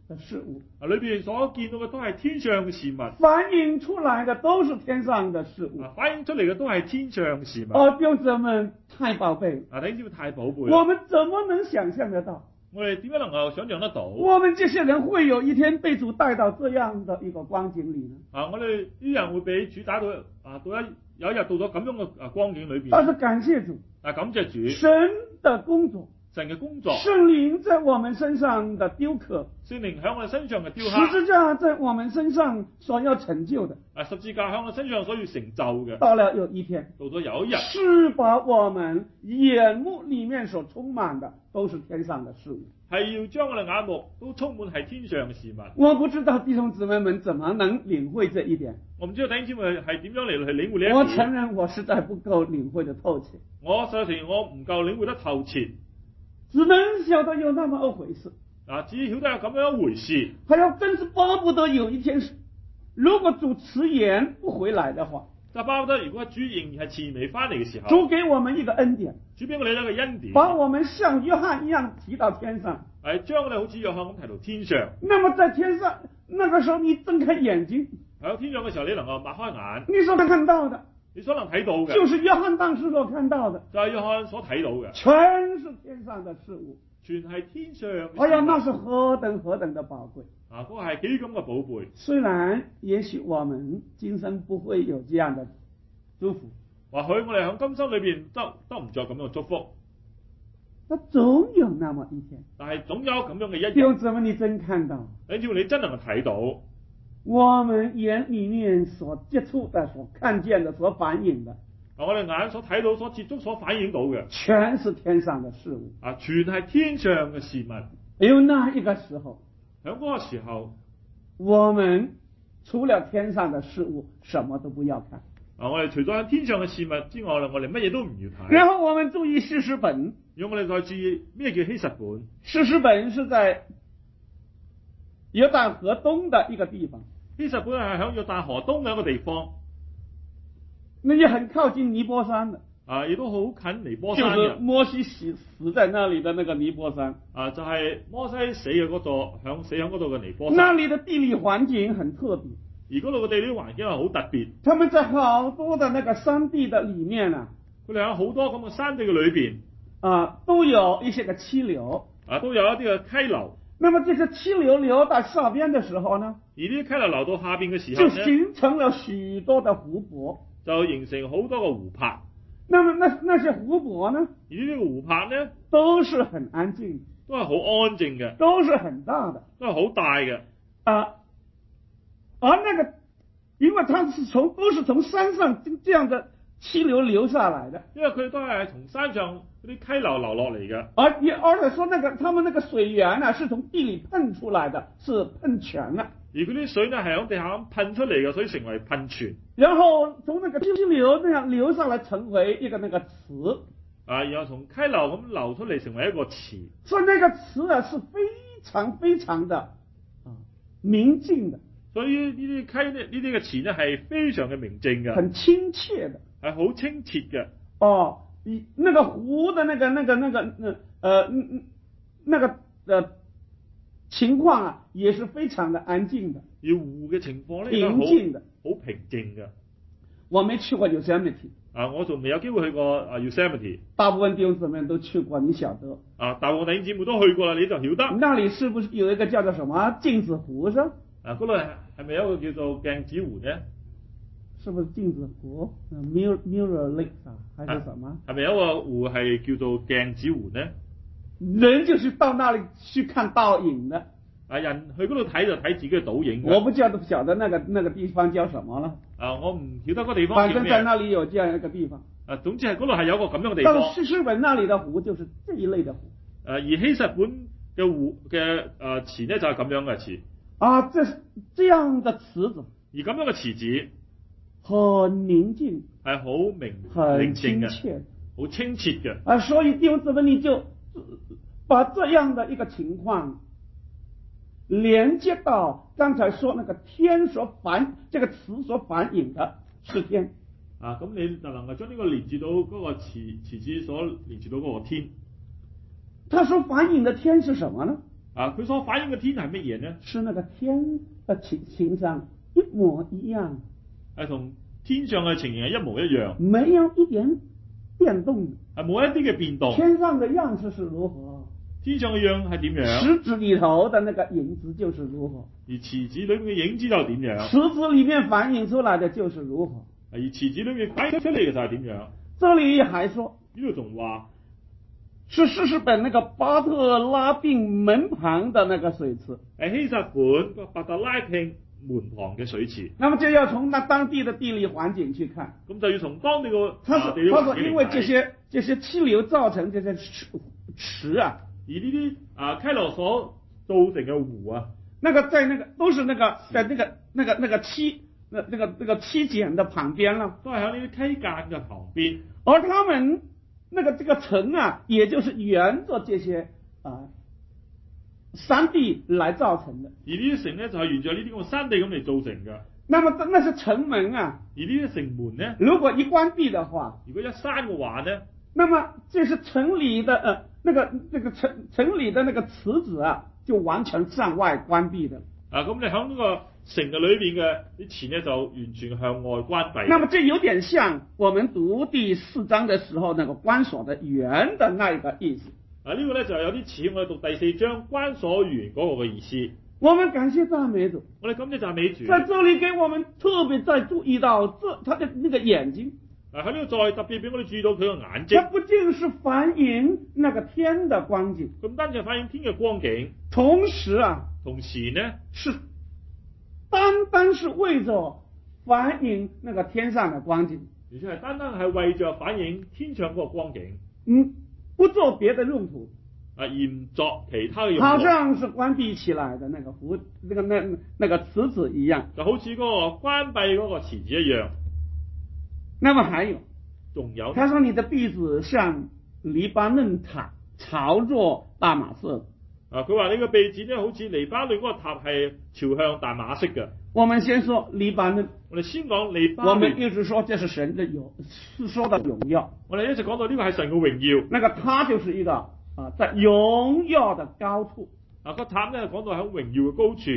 的事物， 啊，裏邊所見到嘅都係天上嘅事物， 反映出來的都是天上的事物。 啊，反映出嚟嘅都係天上嘅事物。 哦，弟兄姊妹太寶貝， 啊，弟兄姊妹太寶貝我啦！ 們怎麼能想象得到？ 我哋點樣能夠想象得到？ 我們這些人會有一天被主帶到這樣的一個光景裏呢？ 啊，我哋啲人會俾主打到啊，到一有一日到咗咁樣嘅啊光景裏邊。 但是感謝主， 啊，感謝主， 神的工作， 神嘅工作， 聖靈在我們身上的雕刻， 聖靈喺我哋身上嘅雕十刻， 字架在我們身上所要成就的， 啊，十字架喺我哋身上所要成就嘅， 到了有一天， 到咗有一日， 是把我們眼目裏面所充滿的都是天上的事物。 係要將我哋眼目都充滿係天上嘅事物。 我不知道弟兄姊妹們怎麼能領會這一點。 我唔知道弟兄姊妹係點樣嚟去領會呢一我點。 承認我實在不夠領會得透徹， 我實情我唔夠領會得透徹， 只能曉得有那麼一回事。 啊，只曉得有咁樣一回事。 還要真是巴不得有一天，如果主遲延不回來的話， 就巴不得如果主仍然係遲未翻嚟嘅時候， 主給我們一個恩典， 主俾我哋一個恩典， 把我們像約翰一樣提到天上。 係將我哋好似約翰咁提到天上。 那麼在天上，那個時候你睜開眼睛， 喺天上嘅時候，你能夠擘開眼， 你所看到的， 你所能睇到嘅， 就是約翰當時所看到的， 就係約翰所睇到嘅， 全是天上的事物。 全係天上嘅事物。 哎呀，那是何等何等的寶貴！ 啊，嗰個係幾咁嘅寶貝。 雖然也許我們今生不會有這樣的祝福， 或許我哋喺今生裏邊得得唔着咁樣嘅祝福， 那總有那麼一天。 但係總有咁樣嘅一弟兄日。 姊妹，你真看到， 你只要你真能夠睇到， 我們眼裏面所接觸的、所看見的、所反映的， 啊，我哋眼所睇到、所接觸、所反映到嘅， 全是天上的事物。 啊，全係天上嘅事物。 有那一個時候， 喺嗰個時候， 我們除了天上的事物，什麼都不要看。 啊，我哋除咗喺天上嘅事物之外，我哋乜嘢都唔要睇。 然後我們注意希實本， 如果我哋再注意咩叫希實本？ 希實本是在約旦河東的一個地方， 希實本係喺約旦河東嘅一個地方， 那也很靠近尼波山的， 啊，亦都好近尼波就是山嘅。 摩西死死在那裡的那個尼波山， 啊，就係摩西死嘅嗰座，響死響嗰度嘅尼波那山。 裡的地理環境很特別。 而嗰度嘅地理環境係好特別， 他們在好多的那個山地的裡面啊， 佢哋喺好多咁嘅山地嘅裏邊， 啊，都有一些個溪流。 啊，都有一啲嘅溪流。 那麼這些溪流流到下邊的時候呢， 而呢啲溪流流到下邊嘅時候就呢， 形成了許多的湖泊。 就形成好多個湖泊。 那麼那那些湖泊呢， 而呢啲湖泊呢， 都是很安靜， 都係好安靜嘅， 都是很大的都係好大嘅。 啊。而那個，因為它是從都是從山上這樣的溪流流下來的， 因為佢哋都係從山上嗰啲溪流流落嚟嘅。 而也而且說那個他們那個水源呢，是從地裏噴出來的，是噴泉啊。 而嗰啲水呢係喺地下咁噴出嚟嘅，所以成為噴泉。 然後從那個溪流那樣流上來，成為一個那個池。 啊，然後從溪流咁流出嚟，成為一個池。 所以那個池啊，是非常非常的啊明淨的。 所以呢啲溪呢，呢啲嘅池呢係非常嘅明淨嘅， 很親切的， 係好清澈嘅。 哦，你那個湖的那個那個那個呃呃那個呃情況啊，也是非常的安靜的。 而湖嘅情況呢， 平靜的， 好平靜嘅。 我沒去過 Yosemite， 啊，我仲未有機會去過啊 Yosemite。 大部分弟兄姊妹都去過，你曉得。 啊，大部分弟兄姊妹都去過啦，你就曉得。 那裡是不是有一個叫做什麼鏡子湖是？ 啊，嗰度係咪有一個叫做鏡子湖呢？ 是不是鏡子湖 ？Mirror Mirror Lake 啊，還是什麼？ 係咪有一個湖係叫做鏡子湖呢？ 人就是到那裡去看倒影的。 啊，人去嗰度睇就睇自己嘅倒影。 我不曉得曉得那個那個地方叫什麼了。 啊，我唔曉得嗰個地方反叫咩。 正在那裡有這樣一個地方。 啊，總之係嗰度係有個咁樣嘅地方。 但是希實本那裡的湖就是這一類的湖。 誒，而希實本嘅湖嘅誒池呢就係咁樣嘅池。 啊，這這樣的池子， 而咁樣嘅池子很寧靜， 係好明很寧靜親切， 好清澈嘅。 啊，所以弟兄姊妹，你就把這樣的一個情況連接到剛才說那個天所反，這個池所反映的是天。 啊，咁你就能夠將呢個連接到嗰個池池子所連接到嗰個天。 它所反映的天是什麼呢？ 啊，佢所反映嘅天係乜嘢呢？ 是那個天的情形上一模一樣， 係同天上嘅情形係一模一樣， 沒有一點變動。 係冇一啲嘅變動。 天上的樣式是如何， 天上嘅樣係點樣？ 池子裏頭的那個影子就是如何， 而池子裏面嘅影子又點樣？ 池子裏面反映出來的就是如何。 而池子裏面反映出嚟嘅就係點樣？ 這裏還說， 呢度仲話是士師本那個巴特拉並門旁的那個水池。 係希實本個伯特拉並門旁嘅水池。 那麼就要從那當地的地理環境去看。 咁就要從當地個他地理說，他說環境嚟睇。 因為這些這些溪流造成這些池池啊， 而呢啲啊溪流所造成嘅湖啊， 那個在那個都是那個在那個那個那個溪那那個那個溪澗的旁邊啦， 都係喺呢啲溪澗嘅旁邊。 而他們那個這個城啊，也就是沿着這些啊山地來造成的。 而呢啲城咧就係沿着呢啲咁嘅山地咁嚟造成嘅。 那麼那是城門啊， 而呢啲城門咧， 如果一關閉的話， 如果一閂嘅話咧， 那麼這是城裏的呃那個那個城城裏的那個池子啊，就完全向外關閉的。 啊，咁你喺呢個城嘅裏邊嘅啲錢咧就完全向外關閉。 那麼這有點像我們讀第四章的時候那個關鎖的園的那一個意思。 啊，呢個咧就有啲似我哋讀第四章關鎖園嗰個嘅意思。 我們感謝讚美主， 我哋感謝讚美主。 在這裏給我們特別再注意到這他的那個眼睛。 啊，喺呢度再特別俾我哋注意到佢個眼睛。 它不僅是反映那個天的光景， 咁單止係反映天嘅光景， 同時啊， 同時呢是單單是為着反映那個天上的光景， 而且係單單係為着反映天上嗰個光景， 嗯，不做別的用途， 啊，而唔作其他嘅用途。 好像是關閉起來的那個湖，那個那那個池子一樣， 就好似嗰個關閉嗰個池子一樣。 那麼還有， 仲有， 他說你的鼻子像黎巴嫩塔，朝着大馬色。 啊，佢話你個鼻子咧好似黎巴嫩嗰個塔係朝向大馬色嘅。 我們先說黎巴嫩， 我哋先講黎巴嫩。 我們一直說這是神的榮，是說的榮耀。 我哋一直講到呢個係神嘅榮耀。 那個塔就是一個啊，在榮耀的高處。 啊，個塔咧講到喺榮耀嘅高處。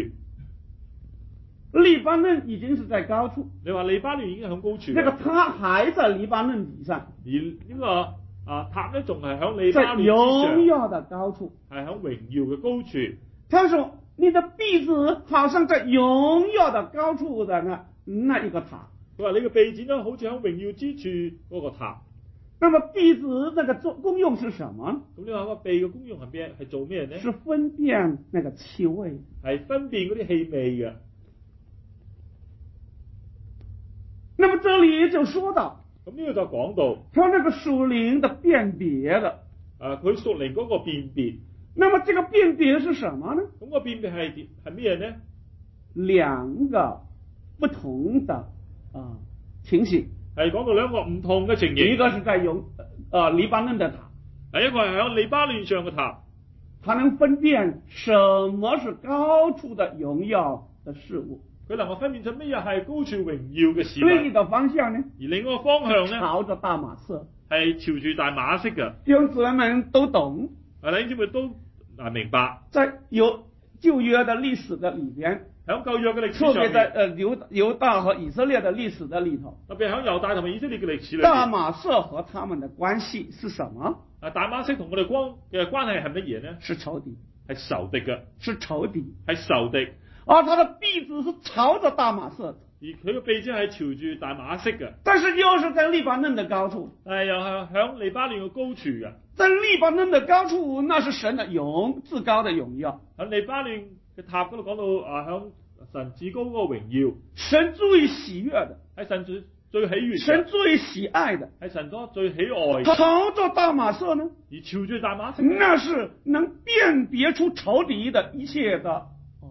黎巴嫩已經是在高處， 你話黎巴嫩已經喺高處， 那個塔還在黎巴嫩以上， 而呢個啊塔咧仲係喺黎巴在嫩之上， 榮耀的高處， 係喺榮耀嘅高處。 他說你的鼻子好像在榮耀的高處的那那一個塔。 佢話你嘅鼻子咧好似喺榮耀之處嗰個塔。 那麼鼻子那個作功用是什麼？ 咁你話個鼻嘅功用係咩？係做咩呢？ 是分辨那個氣味， 係分辨嗰啲氣味嘅。 那麼這裏就說到， 咁呢個就講到， 他那個屬靈的辨別的， 啊，佢屬靈嗰個辨別。 那麼這個辨別是什麼呢？ 咁個辨別係點係咩呢？ 兩個不同的啊情形， 係講到兩個唔同嘅情形。 一個是在永啊黎巴嫩的塔， 第一個係喺黎巴嫩上嘅塔， 它能分辨什麼是高處的榮耀的事物。 佢能夠分辨出咩嘢係高處榮耀嘅事物。 另一個方向呢？ 而另一個方向呢？ 朝着大馬色， 係朝住大馬色嘅。 弟兄姊妹們都懂。 啊，弟兄姊妹都啊明白。 在有舊約的歷史的裏邊， 喺舊約嘅歷史上面， 特別在呃猶猶大和以色列的歷史的裏頭， 特別喺猶大同埋以色列嘅歷史裏面， 大馬色和他們的關係是什麼？ 啊，大馬色同我哋光嘅關係係乜嘢呢？ 是仇敵， 係仇敵嘅， 是仇敵， 係仇敵。 而他的鼻子是朝着大馬色的， 而佢嘅鼻子係朝住大馬色嘅， 但是又是在黎巴嫩的高處， 但係又係響黎巴嫩嘅高處嘅。 在黎巴嫩的高處，那是神的榮至高的榮耀。 喺黎巴嫩嘅塔嗰度講到啊，響神至高嗰個榮耀， 神最喜悅的， 係神最最喜悅， 神最喜愛的， 係神所最喜愛。 朝着大馬色呢？ 而朝住大馬色， 那是能辨別出仇敵的一切的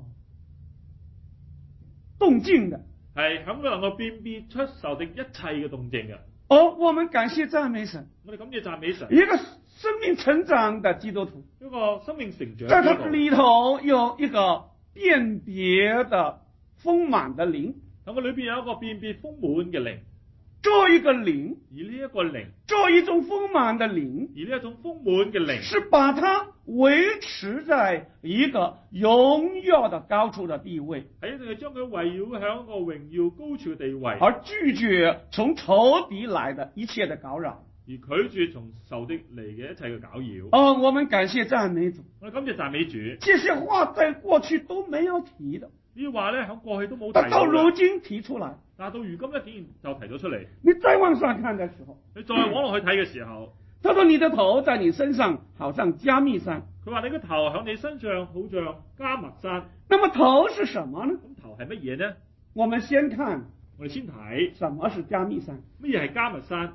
動靜的， 係響度能夠辨別出仇敵一切嘅動靜嘅。 哦，我們感謝讚美神， 我哋感謝讚美神。 一個生命成長的基督徒， 一個生命成長， 在他裏頭有一個辨別的豐滿的靈， 喺我裏邊有一個辨別豐滿嘅靈。 這一個靈， 而呢一個靈， 這一種豐滿的靈， 而呢一種豐滿嘅靈， 是把他維持在一個榮耀的高處的地位， 係一定係將佢圍繞喺一個榮耀高處嘅地位， 而拒絕從仇敵來的一切的攪擾。 而拒絕從仇敵嚟嘅一切嘅攪擾。 哦，我們感謝讚美主。 我哋感謝讚美主。 這些話在過去都沒有提的， 呢啲話咧喺過去都冇提但到到嘅， 如今提出來。 但係到如今咧，竟然就提咗出嚟。 你再往上看的時候， 你再往落去睇嘅時候， 他說你的頭在你身上好像加密山。 佢話你個頭喺你身上好像加密山。 那麼頭是什麼呢？ 咁頭係乜嘢呢？ 我們先看， 我哋先睇什麼是加密山。 乜嘢係加密山？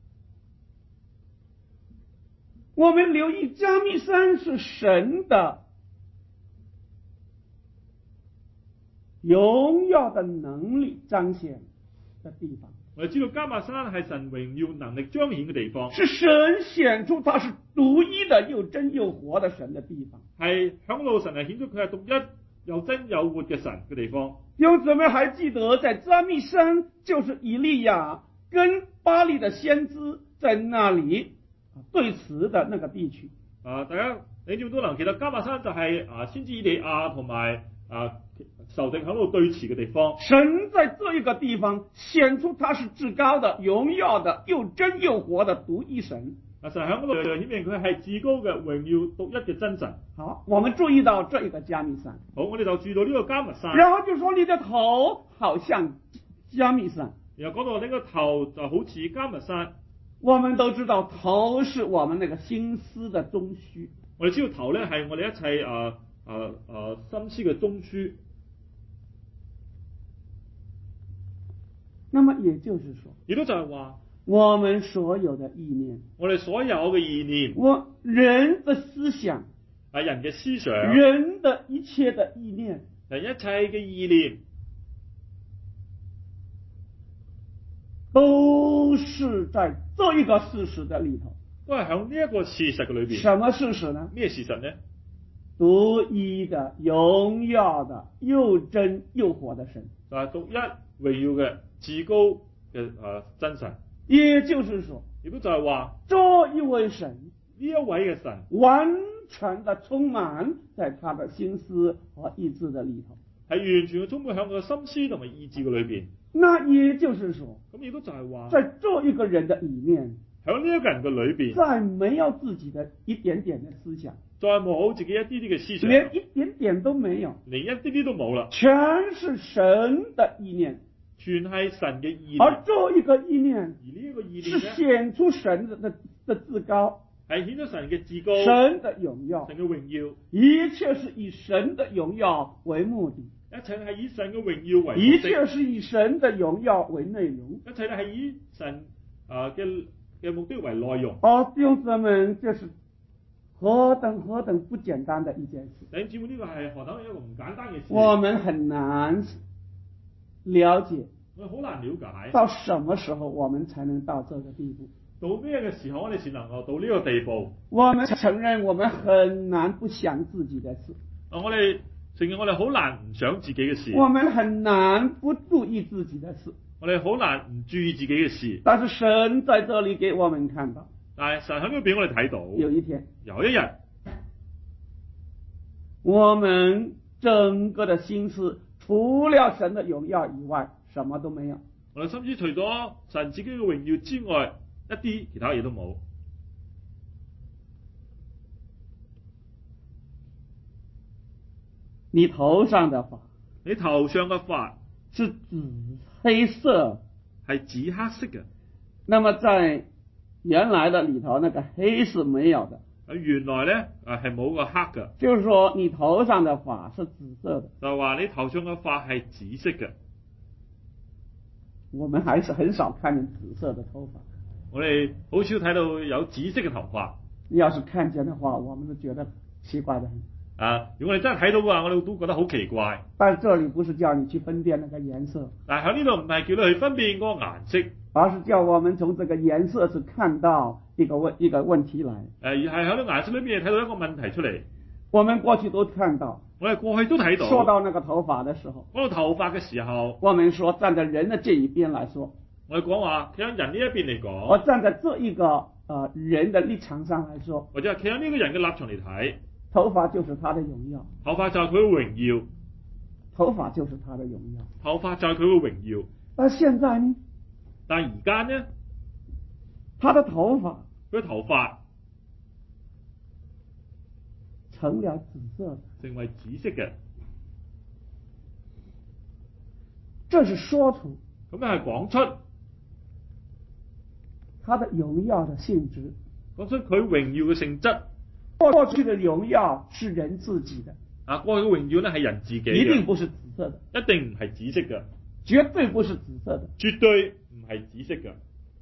我們留意加密山是神的榮耀的能力彰顯的地方。 我哋知道加密山係神榮耀能力彰顯嘅地方， 是神顯出他是獨一的又真又活的神的地方。 係響度神係顯出佢係獨一又真又活嘅神嘅地方。 弟兄姊妹還記得在加密山就是以利亞跟巴力的先知在那裡對峙的那個地區。 啊，大家你知唔都能記得加密山就係啊先知以利亞同埋啊仇敵喺度對峙嘅地方。 神在這一個地方顯出他是至高的、榮耀的、又真又活的獨一神。 啊，神喺嗰度顯明佢係至高嘅、榮耀獨一嘅真神。 好，我們注意到這一個加密山。 好，我哋就注意到呢個加密山。 然後就說你的頭好像加密山。 然後講到呢個頭就好似加密山。 我們都知道頭是我們那個心思的中樞。 我哋知道頭咧係我哋一切啊啊啊心思嘅中樞。 那麼也就是說， 亦都就係話， 我們所有的意念， 我哋所有嘅意念， 我人的思想， 啊人嘅思想， 人的一切的意念， 人一切嘅意念， 都是在這一個事實的裏頭。 都係響呢一個事實嘅裏邊。 什麼事實呢？ 咩事實呢？ 獨一的、榮耀的、又真又活的神。 就係獨一榮耀嘅至高嘅啊真神。 也就是說， 亦都就係話， 這一位神， 呢一位嘅神， 完全的充滿在他的心思和意志的裏頭， 係完全嘅充滿響佢嘅心思同埋意志嘅裏邊。 那也就是說， 咁亦都就係話， 在這一個人的裏面， 響呢一個人嘅裏邊， 再沒有自己的一點點的思想， 再冇自己一啲啲嘅思想， 連一點點都沒有， 連一啲啲都冇啦， 全是神的意念， 全係神嘅意念。 而這一個意念， 而呢一個意念是顯出神的的的至高， 係顯咗神嘅至高， 神的榮耀， 神嘅榮耀， 一切是以神的榮耀為目的， 一切係以神嘅榮耀為目的， 一切是以神的榮耀為內容， 一切係以神啊嘅嘅目的為內容。 哦，弟兄姊妹，這是何等何等不簡單的一件事。 弟兄姊妹，呢個係何等一個唔簡單嘅事， 我們很難了解， 我哋好難了解到什麼時候我們才能到這個地步。 到咩嘅時候我哋先能夠到呢個地步。 我們承認我們很難不想自己的事， 啊，我哋承認我哋好難唔想自己嘅事， 我們很難不注意自己的事， 我哋好難唔注意自己嘅事。 但是神在這裏給我們看到， 但係神喺呢度俾我哋睇到， 有一天， 有一日， 我們整個的心思除了神的榮耀以外，什麼都沒有。 我哋甚至除咗神自己嘅榮耀之外，一啲其他嘢都冇。 你頭上的髮， 你頭上嘅髮是紫黑色， 係紫黑色嘅。 那麼在原來的裏頭，那個黑是沒有的。 啊，原來咧啊係冇個黑嘅， 就是說你頭上的髮是紫色的。 就話你頭上嘅髮係紫色嘅。 我們還是很少看見紫色的頭髮。 我哋好少睇到有紫色嘅頭髮。 要是看見的話，我們都覺得奇怪的很。 啊，如果我哋真係睇到嘅話，我哋都覺得好奇怪。 但是這裏不是叫你去分辨那個顏色， 但係喺呢度唔係叫你去分辨嗰個顏色， 而是叫我們從這個顏色是看到一個問一個問題來。誒， 而係喺呢個顏色裏面睇到一個問題出嚟。 我們過去都看到， 我哋過去都睇到。 說到那個頭髮的時候， 講到頭髮嘅時候， 我們說站在人的這一邊來說， 我哋講話企喺人呢一邊嚟講， 我站在這一個呃人的立場上來說， 或者係企喺呢個人嘅立場嚟睇， 頭髮就是他的榮耀， 頭髮就係佢嘅榮耀， 頭髮就是他的榮耀。 頭髮就係佢嘅榮耀。 但現在呢？ 但係而家呢， 他的頭髮佢嘅頭髮成了紫色的， 成為紫色嘅， 這是說出咁樣係講出他的榮耀的性質， 講出佢榮耀嘅性質。 過去的榮耀是人自己的， 啊，過去嘅榮耀咧係人自己嘅， 一定不是紫色的， 一定唔係紫色嘅， 絕對不是紫色的， 絕對唔係紫色嘅。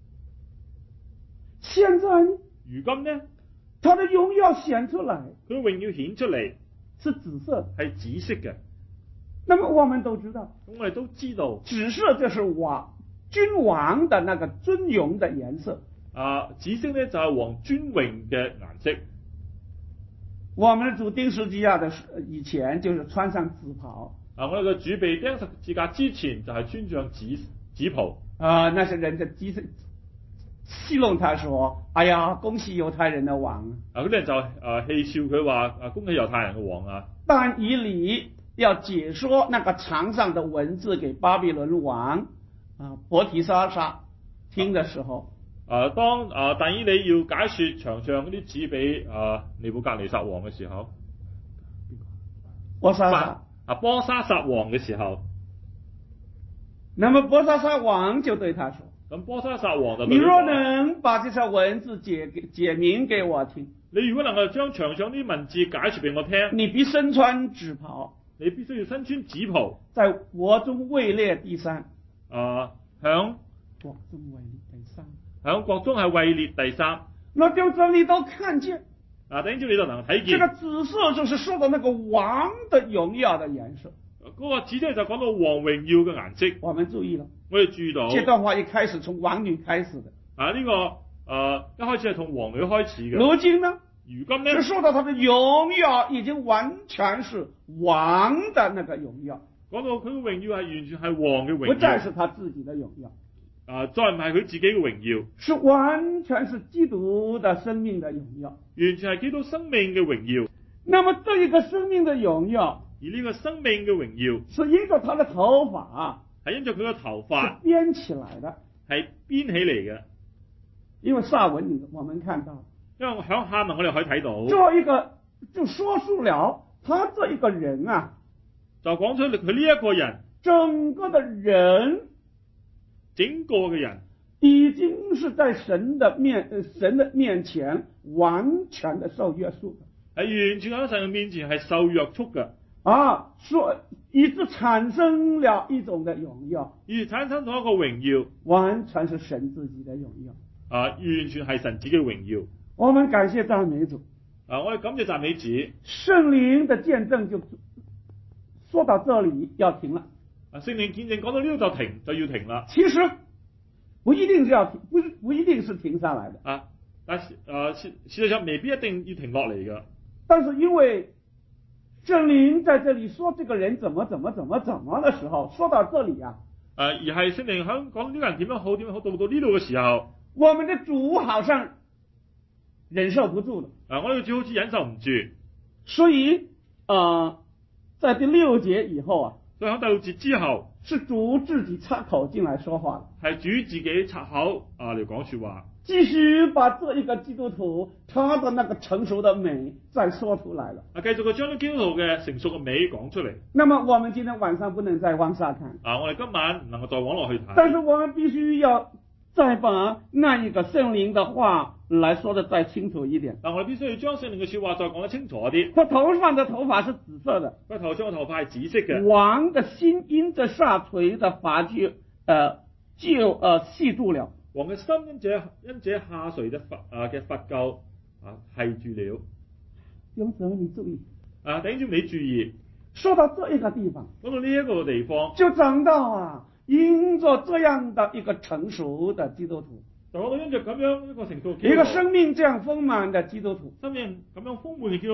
現在呢？ 如今呢， 他的榮耀顯出來， 佢嘅榮耀顯出嚟是紫色的， 係紫色嘅。 那麼我們都知道， 咁我哋都知道， 紫色就是王君王的那個尊榮的顏色。 啊，紫色咧就係王尊榮嘅顏色。 我們的主釘十字架的以前就是穿上紫袍。 啊，我哋嘅主被釘十字架之前就係穿上紫紫袍。 啊，那些人就譏戲弄他說：哎呀，恭喜猶太人的王！ 啊，嗰啲人就啊戲笑佢話啊，恭喜猶太人嘅王啊！ 但以理要解說那個牆上的文字給巴比倫王啊伯提沙撒聽的時候， 啊，當啊但以理要解說牆上嗰啲字俾啊尼布甲尼撒王嘅時候， 波沙撒啊波沙撒王嘅時候， 那麼波沙撒王就對他說： 咁波沙撒王就你若能把這些文字解解明給我聽， 你如果能夠將牆上啲文字解說俾我聽， 你必身穿紫袍， 你必須要身穿紫袍， 在國中位列第三。 啊，響國中位列第三， 響國中係位列第三。 那就這裏都看見， 啊，等住你就能睇見。 這個紫色就是說到那個王的榮耀的顏色。 嗰個紫色就講到王榮耀嘅顏色。 我們注意了， 我哋注意到。 這段話一開始從王女開始的。 啊，呢、這個誒、呃、一開始係從王女開始嘅。 如今呢？ 如今呢？ 是說到他的榮耀已經完全是王的那個榮耀。 講到佢嘅榮耀係完全係王嘅榮耀， 不再是他自己的榮耀。 啊，再唔係佢自己嘅榮耀， 是完全是基督的生命的榮耀， 完全係基督生命嘅榮耀。 那麼這一個生命的榮耀， 而呢個生命嘅榮耀， 是因着他的頭髮， 係因着佢嘅頭髮編起來的， 係編起嚟嘅。 因為下文裏我們看到， 因為響下文我哋可以睇到， 這一個就說出了他這一個人啊， 就講出佢呢一個人， 整個的人。 整個嘅人已經是在神的面，呃，神的面前完全的受約束的， 係完全喺神嘅面前係受約束嘅。 啊，所以致產生了一種的榮耀， 而產生咗一個榮耀， 完全是神自己的榮耀。 啊，完全係神自己嘅榮耀。 我們感謝讚美主。 啊，我哋感謝讚美主。 聖靈的見證就說到這裏要停了。 啊，聖靈見證講到呢度就停，就要停啦。 其實不一定是要停，不是不一定是停下來的。 啊，但是啊，事事實上未必一定要停落嚟㗎。 但是因為聖靈在這裏說這個人怎麼怎麼怎麼怎麼的時候，說到這裏啊， 啊，而係聖靈響講呢個人點樣好點樣好到到呢度嘅時候， 我們的主好像忍受不住了。 啊，我哋主好似忍受唔住， 所以啊、呃，在第六節以後啊。 所以喺第六節之後， 是主自己插口進來說話， 係主自己插口啊嚟講說話， 繼續把這一個基督徒他的那個成熟的美再說出來了。 啊，繼續佢將啲基督徒嘅成熟嘅美講出嚟。 那麼我們今天晚上不能再往下看啊，我哋今晚唔能夠再往落去睇， 但是我們必須要再把那一個聖靈的話來說得再清楚一點。 但我哋必須要將聖靈嘅說話再講得清楚一啲。 他頭上的頭髮是紫色的， 佢頭上嘅頭髮係紫色嘅。 王的心因着下垂的髮就，呃，就呃繫住了。 王嘅心因這因這下垂嘅髮啊嘅髮垢啊繫住了。 弟兄姊妹你注意， 啊，弟兄姊妹你注意， 說到這一個地方， 講到呢一個地方， 就講到啊。因着這樣的一個成熟的基督徒， 就講到因着咁樣一個成熟嘅基督徒， 一個生命這樣豐滿的基督徒， 生命咁樣豐滿嘅基督徒，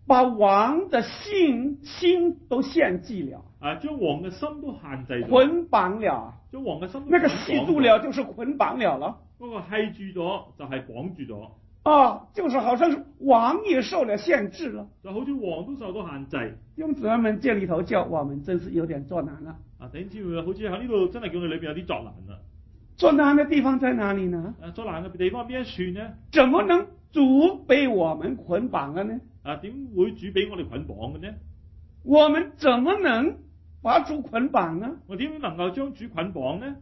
把王的心心都獻祭了， 啊，將王嘅心都限制咗， 捆綁了， 將王嘅心都那個繫住了就是捆綁了了。 嗰個繫住咗就係綁住咗。 啊，就是好像是王也受了限制了， 就好似王都受到限制。 弟兄姊妹們，這裏頭叫我們真是有點作難了。 啊，弟兄姊妹，好似喺呢度真係叫你裏邊有啲作難啦。 作難的地方在哪裡呢？ 啊，作難嘅地方邊一處呢？ 怎麼能主被我們捆綁了呢？ 啊，點會主俾我哋捆綁嘅呢？ 我們怎麼能把主捆綁呢？ 我點能夠將主捆綁呢？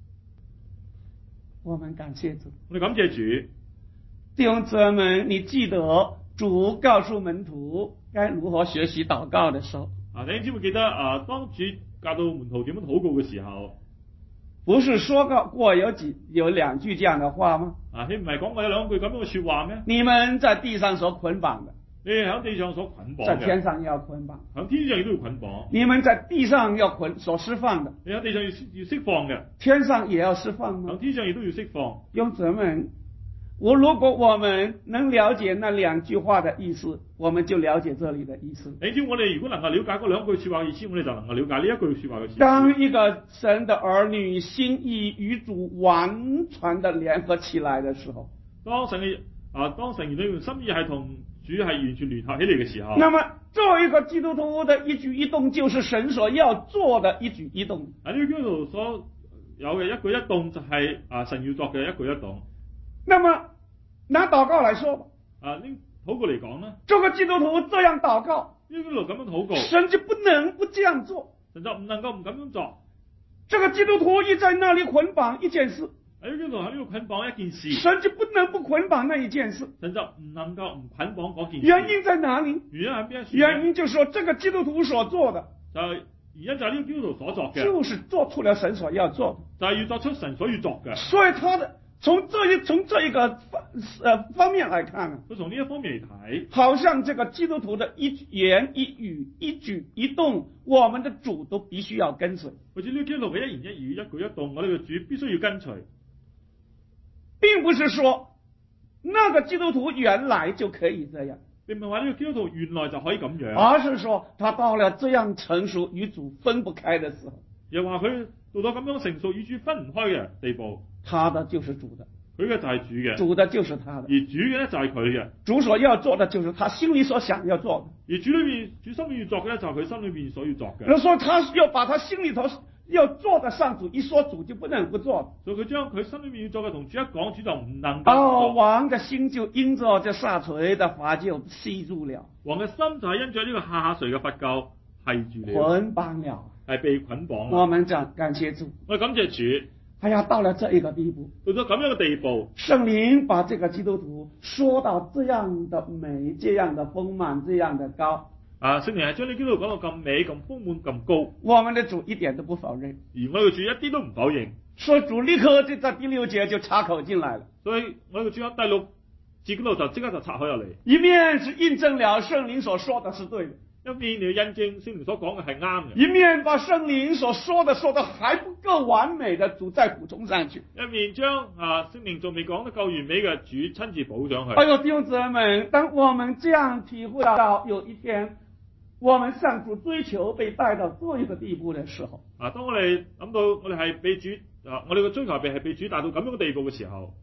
我們感謝主， 我哋感謝主。 弟兄姊妹們，你記得主告訴門徒該如何學習禱告的時候， 啊，弟兄姊妹記得啊，當主教導門徒點樣禱告嘅時候， 不是說過有幾有兩句這樣的話嗎？ 啊，你唔係講過有兩句咁樣嘅說話咩？ 你們在地上所捆綁的， 你哋喺地上所捆綁嘅， 在天上要捆綁； 喺天上亦都要捆綁。 你們在地上要捆所釋放的， 你喺地上要要釋放嘅， 天上也要釋放嗎？ 喺天上亦都要釋放。 弟兄姊妹，我如果我們能了解那兩句話的意思，我們就了解這裡的意思。 你知我哋如果能夠了解嗰兩句說話嘅意思，我哋就能夠了解呢一句說話嘅意思。 當一個神的兒女心意與主完全的聯合起來的時候， 當神嘅啊，當成員裏面心意係同主係完全聯合起嚟嘅時候， 那麼作為一個基督徒的一舉一動，就是神所要做的一舉一動。 喺呢個基督徒所有嘅一舉一動就係啊神要作嘅一舉一動。 那麼拿禱告來說吧， 啊呢禱告嚟講呢， 這個基督徒這樣禱告， 呢個基督徒咁樣禱告， 神就不能不這樣做， 神就唔能夠唔咁樣做。 這個基督徒一在那裡捆綁一件事， 喺呢個基督徒喺呢度捆綁一件事， 神就不能不捆綁那一件事。 神就唔能夠唔捆綁嗰件事。 原因在哪裡？ 原因喺邊一處？ 原因就是說，這個基督徒所做的， 就係原因就係呢個基督徒所作嘅， 就是做出了神所要做的， 就係要作出神所要作嘅。 所以他的從這一從這一個方呃方面來看啊， 佢從呢一方面嚟睇， 好像這個基督徒的一言一語一舉一動，我們的主都必須要跟隨。 好似呢個基督徒嘅一言一語一舉一動，我哋嘅主必須要跟隨。 並不是說那個基督徒原來就可以這樣， 並唔係話呢個基督徒原來就可以咁樣， 而是說他到了這樣成熟與主分不開的時候， 又話佢到咗咁樣成熟與主分唔開嘅地步， 他的就是主的， 佢嘅就係主嘅， 主的就是他的， 而主嘅咧就係佢嘅， 主所要做的就是他心裏所想要做的， 而主裏面主心裏要作嘅咧就係佢心裏面所要作嘅。 比如說他要把他心裏頭要做的上主一說，主就不能不做， 所以佢將佢心裏面要做嘅同主一講，主就唔能夠唔哦， 做。 王的心就因着這下垂的髮就繫住了， 王嘅心就係因着呢個下下垂嘅髮垢繫住了， 捆綁了， 係被捆綁啦。 我們講感謝主， 我哋感謝主， 哎呀，到了這一個地步， 到咗咁樣嘅地步， 聖靈把這個基督徒說到這樣的美，這樣的豐滿，這樣的高。 啊，聖靈係將呢基督徒講到咁美、咁豐滿、咁高， 我們的主一點都不否認， 而我哋嘅主一啲都唔否認， 說主立刻就在第六節就插口進來了。 所以我哋嘅主喺第六節嗰度就即刻就插口入嚟， 一面是印證了聖靈所說的是對的， 一面你要印證聖靈所講嘅係啱嘅， 一面把聖靈所說的說得還不夠完美的主再補充上去， 一面將啊聖靈仲未講得夠完美嘅主親自補上去。 哎呦，弟兄姊妹，當我們這樣體會到有一天我們向主追求被帶到這一個地步的時候， 啊，當我哋諗到我哋係被主啊，我哋嘅追求被係被主帶到咁樣嘅地步嘅時候，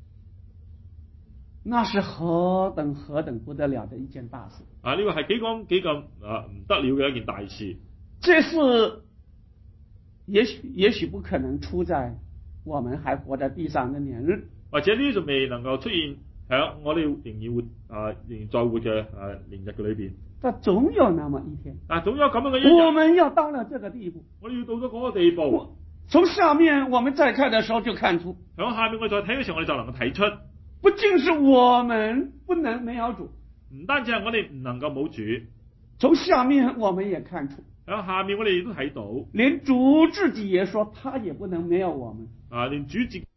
那是何等何等不得了的一件大事啊！呢、這個係幾咁幾咁啊唔得了嘅一件大事。 這事也許也許不可能出在我們還活在地上的年日， 或者呢啲就未能夠出現喺我哋仍然活啊仍然在活嘅啊年日嘅裏邊。 但總有那麼一天， 但總有咁樣嘅一日， 我們要到了這個地步， 我哋要到咗嗰個地步。 從下面我們再看的時候就看出， 喺下面我哋再睇嘅時候，我哋就能夠睇出， 不僅是我們不能沒有主， 唔單止係我哋唔能夠冇主， 從下面我們也看出， 喺下面我哋亦都睇到， 連主自己也說他也不能沒有我們啊，連主自